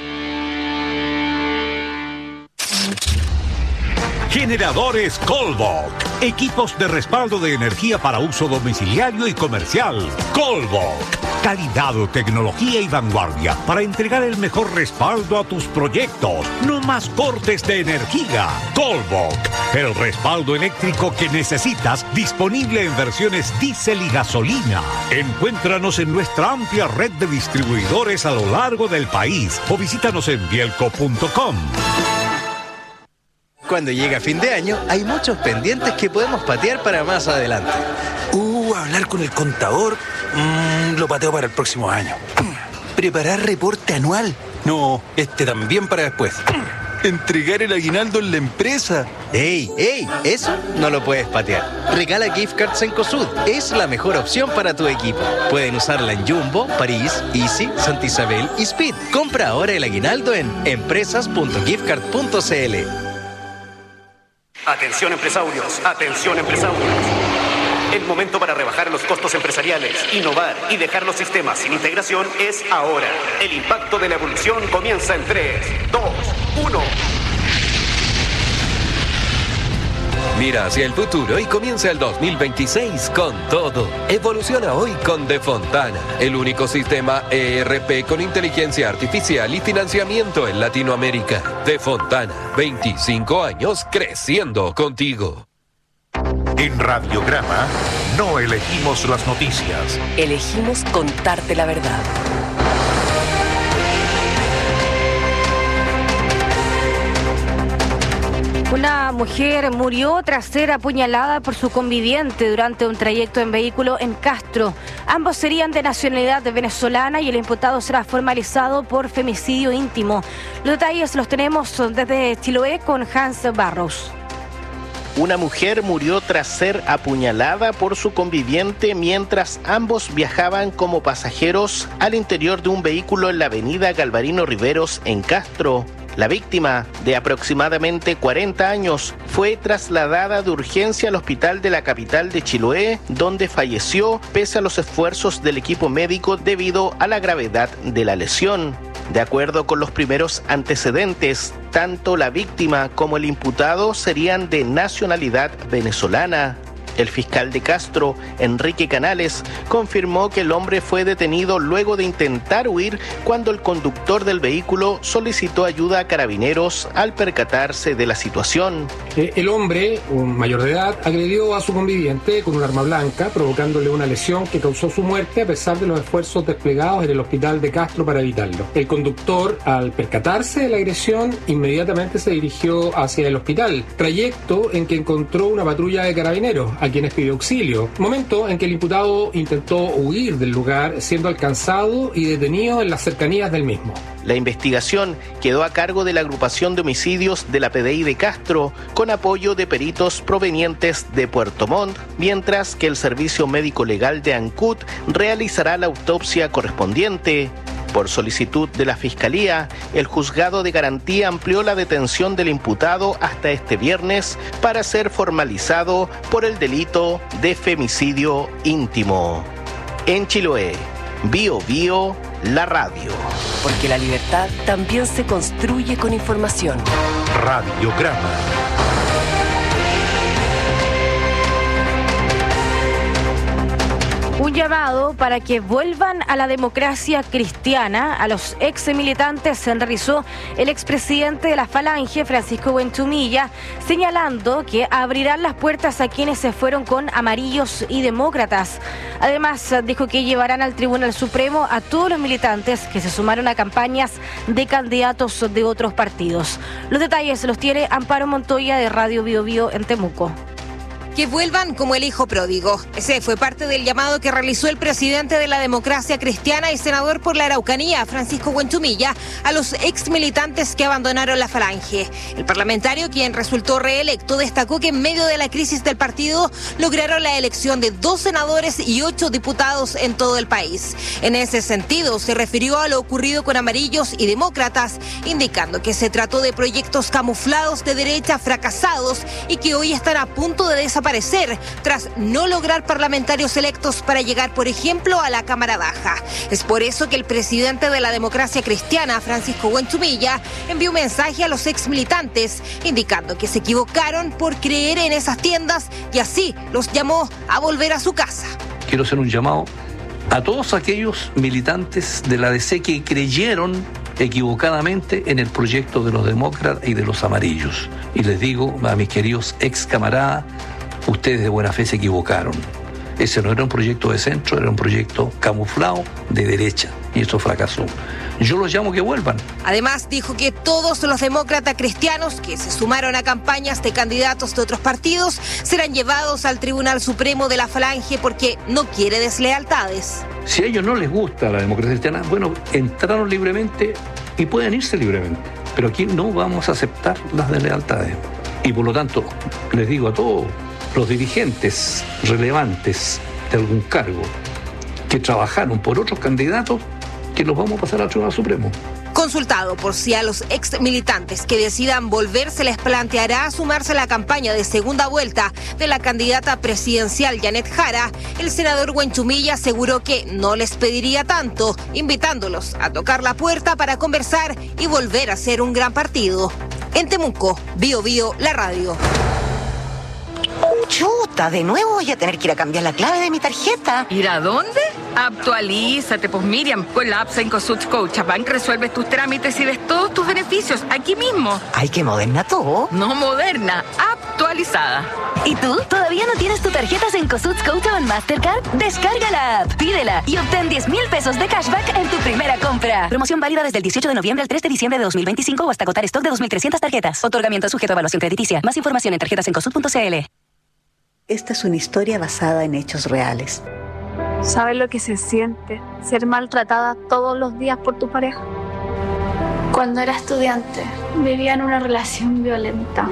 Generadores Colbok. Equipos de respaldo de energía para uso domiciliario y comercial. Colbok. Calidad, tecnología y vanguardia para entregar el mejor respaldo a tus proyectos. No más cortes de energía. Colbok. El respaldo eléctrico que necesitas, disponible en versiones diésel y gasolina. Encuéntranos en nuestra amplia red de distribuidores a lo largo del país o visítanos en bielco punto com. Cuando llega fin de año, hay muchos pendientes que podemos patear para más adelante. Uh, hablar con el contador, mmm, lo pateo para el próximo año. Preparar reporte anual, no, este también para después. Entregar el aguinaldo en la empresa. ¡Ey, ey! Eso no lo puedes patear. Regala gift cards en COSUD. Es la mejor opción para tu equipo. Pueden usarla en Jumbo, París, Easy, Santa Isabel y Speed. Compra ahora el aguinaldo en empresas punto giftcard punto c l. Atención empresarios, atención empresarios. El momento para rebajar los costos empresariales, innovar y dejar los sistemas sin integración es ahora. El impacto de la evolución comienza en tres, dos, uno. Mira hacia el futuro y comienza el dos mil veintiséis con todo. Evoluciona hoy con De Fontana, el único sistema E R P con inteligencia artificial y financiamiento en Latinoamérica. De Fontana, veinticinco años creciendo contigo. En Radiograma no elegimos las noticias. Elegimos contarte la verdad. Una mujer murió tras ser apuñalada por su conviviente durante un trayecto en vehículo en Castro. Ambos serían de nacionalidad venezolana y el imputado será formalizado por femicidio íntimo. Los detalles los tenemos desde Chiloé con Hans Barros. Una mujer murió tras ser apuñalada por su conviviente mientras ambos viajaban como pasajeros al interior de un vehículo en la avenida Galvarino Riveros en Castro. La víctima, de aproximadamente cuarenta años, fue trasladada de urgencia al hospital de la capital de Chiloé, donde falleció pese a los esfuerzos del equipo médico debido a la gravedad de la lesión. De acuerdo con los primeros antecedentes, tanto la víctima como el imputado serían de nacionalidad venezolana. El fiscal de Castro, Enrique Canales, confirmó que el hombre fue detenido luego de intentar huir cuando el conductor del vehículo solicitó ayuda a carabineros al percatarse de la situación. Eh, el hombre, un mayor de edad, agredió a su conviviente con un arma blanca, provocándole una lesión que causó su muerte a pesar de los esfuerzos desplegados en el hospital de Castro para evitarlo. El conductor, al percatarse de la agresión, inmediatamente se dirigió hacia el hospital, trayecto en que encontró una patrulla de carabineros, a quienes pidió auxilio, momento en que el imputado intentó huir del lugar, siendo alcanzado y detenido en las cercanías del mismo. La investigación quedó a cargo de la agrupación de homicidios de la P D I de Castro, con apoyo de peritos provenientes de Puerto Montt, mientras que el Servicio Médico Legal de Ancud realizará la autopsia correspondiente. Por solicitud de la Fiscalía, el juzgado de garantía amplió la detención del imputado hasta este viernes para ser formalizado por el delito de femicidio íntimo. En Chiloé, Bio Bio, la radio. Porque la libertad también se construye con información. Radiograma. Un llamado para que vuelvan a la democracia cristiana a los ex militantes se realizó el expresidente de la Falange, Francisco Buentumilla, señalando que abrirán las puertas a quienes se fueron con amarillos y demócratas. Además, dijo que llevarán al Tribunal Supremo a todos los militantes que se sumaron a campañas de candidatos de otros partidos. Los detalles los tiene Amparo Montoya de Radio Bio Bio en Temuco. Que vuelvan como el hijo pródigo. Ese fue parte del llamado que realizó el presidente de la Democracia Cristiana y senador por la Araucanía, Francisco Buentumilla, a los ex militantes que abandonaron la Falange. El parlamentario, quien resultó reelecto, destacó que en medio de la crisis del partido lograron la elección de dos senadores y ocho diputados en todo el país. En ese sentido, se refirió a lo ocurrido con amarillos y demócratas, indicando que se trató de proyectos camuflados de derecha fracasados y que hoy están a punto de desaparecer Aparecer tras no lograr parlamentarios electos para llegar, por ejemplo, a la Cámara Baja. Es por eso que el presidente de la Democracia Cristiana, Francisco Buentumilla, envió un mensaje a los ex militantes indicando que se equivocaron por creer en esas tiendas y así los llamó a volver a su casa. Quiero hacer un llamado a todos aquellos militantes de la D C que creyeron equivocadamente en el proyecto de los demócratas y de los amarillos. Y les digo a mis queridos ex camaradas, ustedes de buena fe se equivocaron. Ese no era un proyecto de centro, era un proyecto camuflado de derecha. Y eso fracasó. Yo los llamo que vuelvan. Además, dijo que todos los demócratas cristianos que se sumaron a campañas de candidatos de otros partidos serán llevados al Tribunal Supremo de la Falange porque no quiere deslealtades. Si a ellos no les gusta la democracia cristiana, bueno, entraron libremente y pueden irse libremente. Pero aquí no vamos a aceptar las deslealtades. Y por lo tanto, les digo a todos los dirigentes relevantes de algún cargo que trabajaron por otros candidatos, que los vamos a pasar al Tribunal Supremo. Consultado por si a los ex militantes que decidan volver se les planteará sumarse a la campaña de segunda vuelta de la candidata presidencial Janet Jara, el senador Buentumilla aseguró que no les pediría tanto, invitándolos a tocar la puerta para conversar y volver a ser un gran partido. En Temuco, Bio Bio, la radio. Chuta, de nuevo voy a tener que ir a cambiar la clave de mi tarjeta. ¿Ir a dónde? Actualízate, pues Miriam, con la app Cencosud Scotiabank resuelves tus trámites y ves todos tus beneficios aquí mismo. Ay, qué moderna todo. No moderna, actualizada. ¿Y tú? ¿Todavía no tienes tu tarjeta Cencosud Scotiabank Mastercard? Descarga la app, pídela y obtén diez mil pesos de cashback en tu primera compra. Promoción válida desde el dieciocho de noviembre al tres de diciembre de dos mil veinticinco o hasta agotar stock de dos mil trescientas tarjetas. Otorgamiento sujeto a evaluación crediticia. Más información en tarjetas cencosud punto c l. Esta es una historia basada en hechos reales. ¿Sabes lo que se siente ser maltratada todos los días por tu pareja? Cuando era estudiante, vivía en una relación violenta.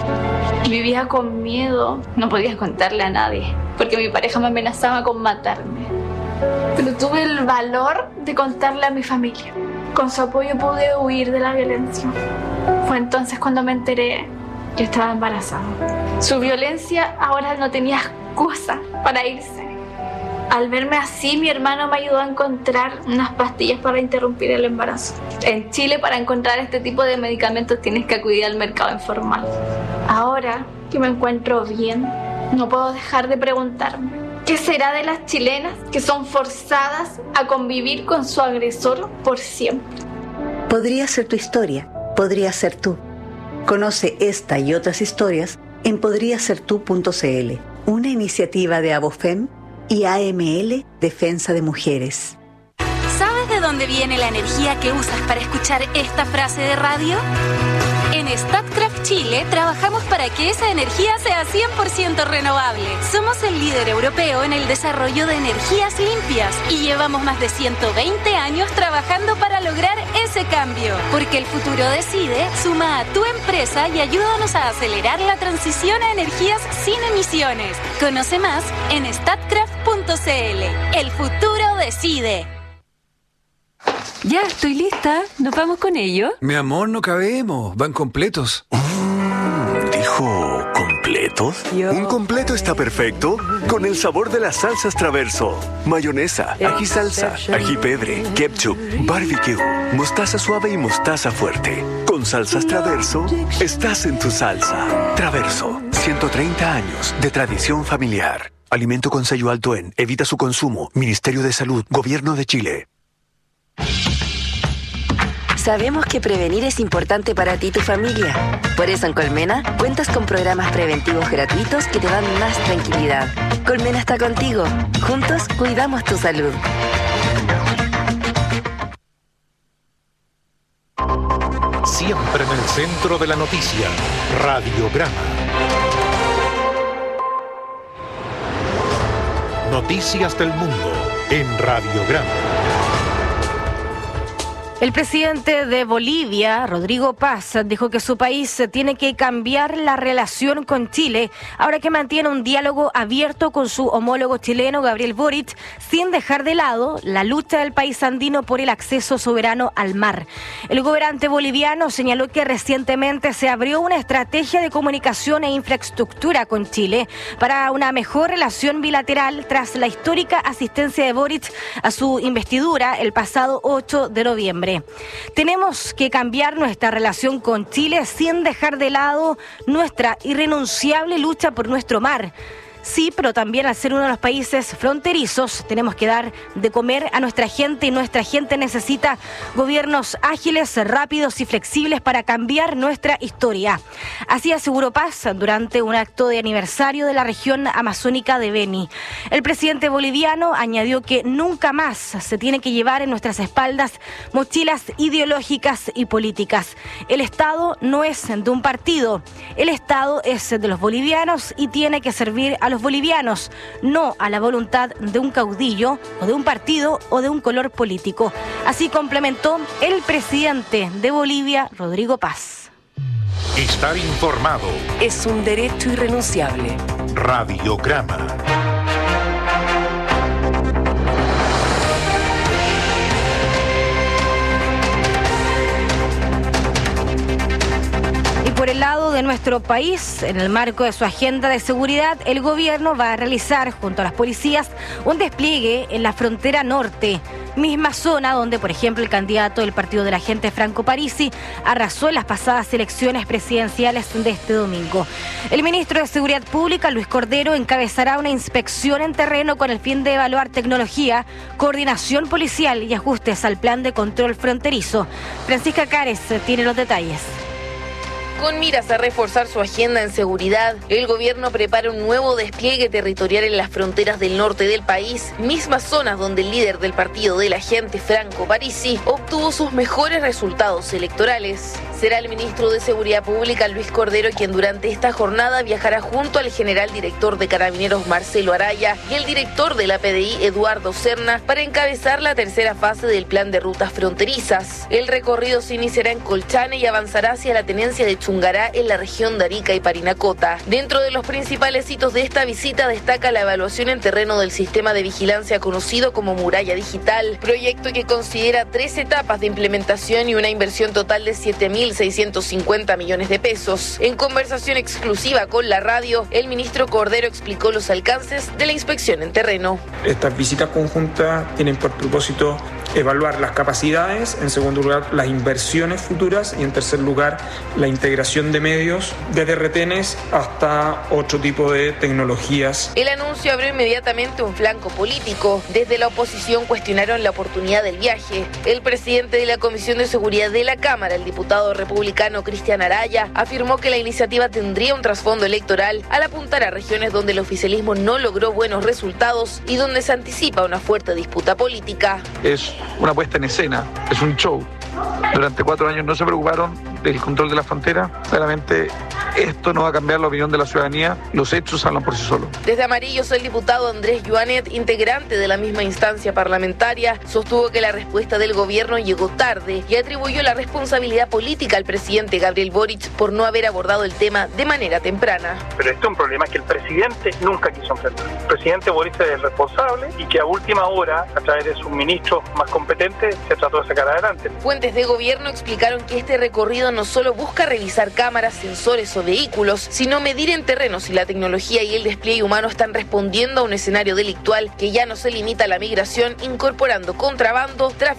Vivía con miedo, no podía contarle a nadie, porque mi pareja me amenazaba con matarme. Pero tuve el valor de contarle a mi familia. Con su apoyo pude huir de la violencia. Fue entonces cuando me enteré que estaba embarazada. Su violencia ahora no tenía excusa para irse. Al verme así, mi hermano me ayudó a encontrar unas pastillas para interrumpir el embarazo. En Chile, para encontrar este tipo de medicamentos tienes que acudir al mercado informal. Ahora que me encuentro bien, no puedo dejar de preguntarme, ¿qué será de las chilenas que son forzadas a convivir con su agresor por siempre? Podría ser tu historia, podría ser tú. Conoce esta y otras historias en podría ser tú punto c l, una iniciativa de Abofem y A M L Defensa de Mujeres. ¿Sabes de dónde viene la energía que usas para escuchar esta frase de radio? En Statkraft Chile trabajamos para que esa energía sea cien por ciento renovable. Somos el líder europeo en el desarrollo de energías limpias y llevamos más de ciento veinte años trabajando para lograr ese cambio. Porque el futuro decide, suma a tu empresa y ayúdanos a acelerar la transición a energías sin emisiones. Conoce más en statkraft punto c l. El futuro decide. Ya, estoy lista. ¿Nos vamos con ello? Mi amor, no cabemos. Van completos. Mm, ¿Dijo completos? Yo. Un completo está perfecto con el sabor de las salsas Traverso. Mayonesa, ají salsa, ají pedre, ketchup, barbecue, mostaza suave y mostaza fuerte. Con salsas Traverso, estás en tu salsa. Traverso, ciento treinta años de tradición familiar. Alimento con sello alto en. Evita su consumo. Ministerio de Salud. Gobierno de Chile. Sabemos que prevenir es importante para ti y tu familia. Por eso en Colmena cuentas con programas preventivos gratuitos que te dan más tranquilidad. Colmena está contigo. Juntos cuidamos tu salud. Siempre en el centro de la noticia. Radiograma. Noticias del mundo en Radiograma. El presidente de Bolivia, Rodrigo Paz, dijo que su país tiene que cambiar la relación con Chile, ahora que mantiene un diálogo abierto con su homólogo chileno, Gabriel Boric, sin dejar de lado la lucha del país andino por el acceso soberano al mar. El gobernante boliviano señaló que recientemente se abrió una estrategia de comunicación e infraestructura con Chile para una mejor relación bilateral tras la histórica asistencia de Boric a su investidura el pasado ocho de noviembre. Tenemos que cambiar nuestra relación con Chile sin dejar de lado nuestra irrenunciable lucha por nuestro mar. Sí, pero también al ser uno de los países fronterizos tenemos que dar de comer a nuestra gente y nuestra gente necesita gobiernos ágiles, rápidos y flexibles para cambiar nuestra historia. Así aseguró Paz durante un acto de aniversario de la región amazónica de Beni. El presidente boliviano añadió que nunca más se tiene que llevar en nuestras espaldas mochilas ideológicas y políticas. El Estado no es de un partido, el Estado es de los bolivianos y tiene que servir a los bolivianos, no a la voluntad de un caudillo o de un partido o de un color político. Así complementó el presidente de Bolivia, Rodrigo Paz. Estar informado es un derecho irrenunciable. Radiograma. Por el lado de nuestro país, en el marco de su agenda de seguridad, el gobierno va a realizar, junto a las policías, un despliegue en la frontera norte, misma zona donde, por ejemplo, el candidato del Partido de la Gente, Franco Parisi, arrasó en las pasadas elecciones presidenciales de este domingo. El ministro de Seguridad Pública, Luis Cordero, encabezará una inspección en terreno con el fin de evaluar tecnología, coordinación policial y ajustes al plan de control fronterizo. Francisca Cárez tiene los detalles. Con miras a reforzar su agenda en seguridad, el gobierno prepara un nuevo despliegue territorial en las fronteras del norte del país, mismas zonas donde el líder del Partido de la Gente, Franco Parisi, obtuvo sus mejores resultados electorales. Será el ministro de Seguridad Pública, Luis Cordero, quien durante esta jornada viajará junto al general director de Carabineros, Marcelo Araya, y el director de la P D I, Eduardo Serna, para encabezar la tercera fase del plan de rutas fronterizas. El recorrido se iniciará en Colchane y avanzará hacia la tenencia de Chubut Sungará en la región de Arica y Parinacota. Dentro de los principales hitos de esta visita destaca la evaluación en terreno del sistema de vigilancia conocido como Muralla Digital, proyecto que considera tres etapas de implementación y una inversión total de siete mil seiscientos cincuenta millones de pesos. En conversación exclusiva con la radio, el ministro Cordero explicó los alcances de la inspección en terreno. Estas visitas conjuntas tienen por propósito evaluar las capacidades, en segundo lugar las inversiones futuras y en tercer lugar la integración de medios desde retenes hasta otro tipo de tecnologías. El anuncio abrió inmediatamente un flanco político. Desde la oposición cuestionaron la oportunidad del viaje. El presidente de la Comisión de Seguridad de la Cámara, el diputado republicano Cristian Araya, afirmó que la iniciativa tendría un trasfondo electoral al apuntar a regiones donde el oficialismo no logró buenos resultados y donde se anticipa una fuerte disputa política. Es una puesta en escena, es un show. Durante cuatro años no se preocuparon del control de la frontera. Claramente esto no va a cambiar la opinión de la ciudadanía. Los hechos hablan por sí solos. Desde Amarillos, el diputado Andrés Yuanet, integrante de la misma instancia parlamentaria, sostuvo que la respuesta del gobierno llegó tarde y atribuyó la responsabilidad política al presidente Gabriel Boric por no haber abordado el tema de manera temprana. Pero este es un problema que el presidente nunca quiso enfrentar. El presidente Boric es el responsable y que a última hora, a través de sus ministros más competentes, se trató de sacar adelante. Fuentes de gobierno explicaron que este recorrido no solo busca revisar cámaras, sensores o vehículos, sino medir en terreno si la tecnología y el despliegue humano están respondiendo a un escenario delictual que ya no se limita a la migración, incorporando contrabando, tráfico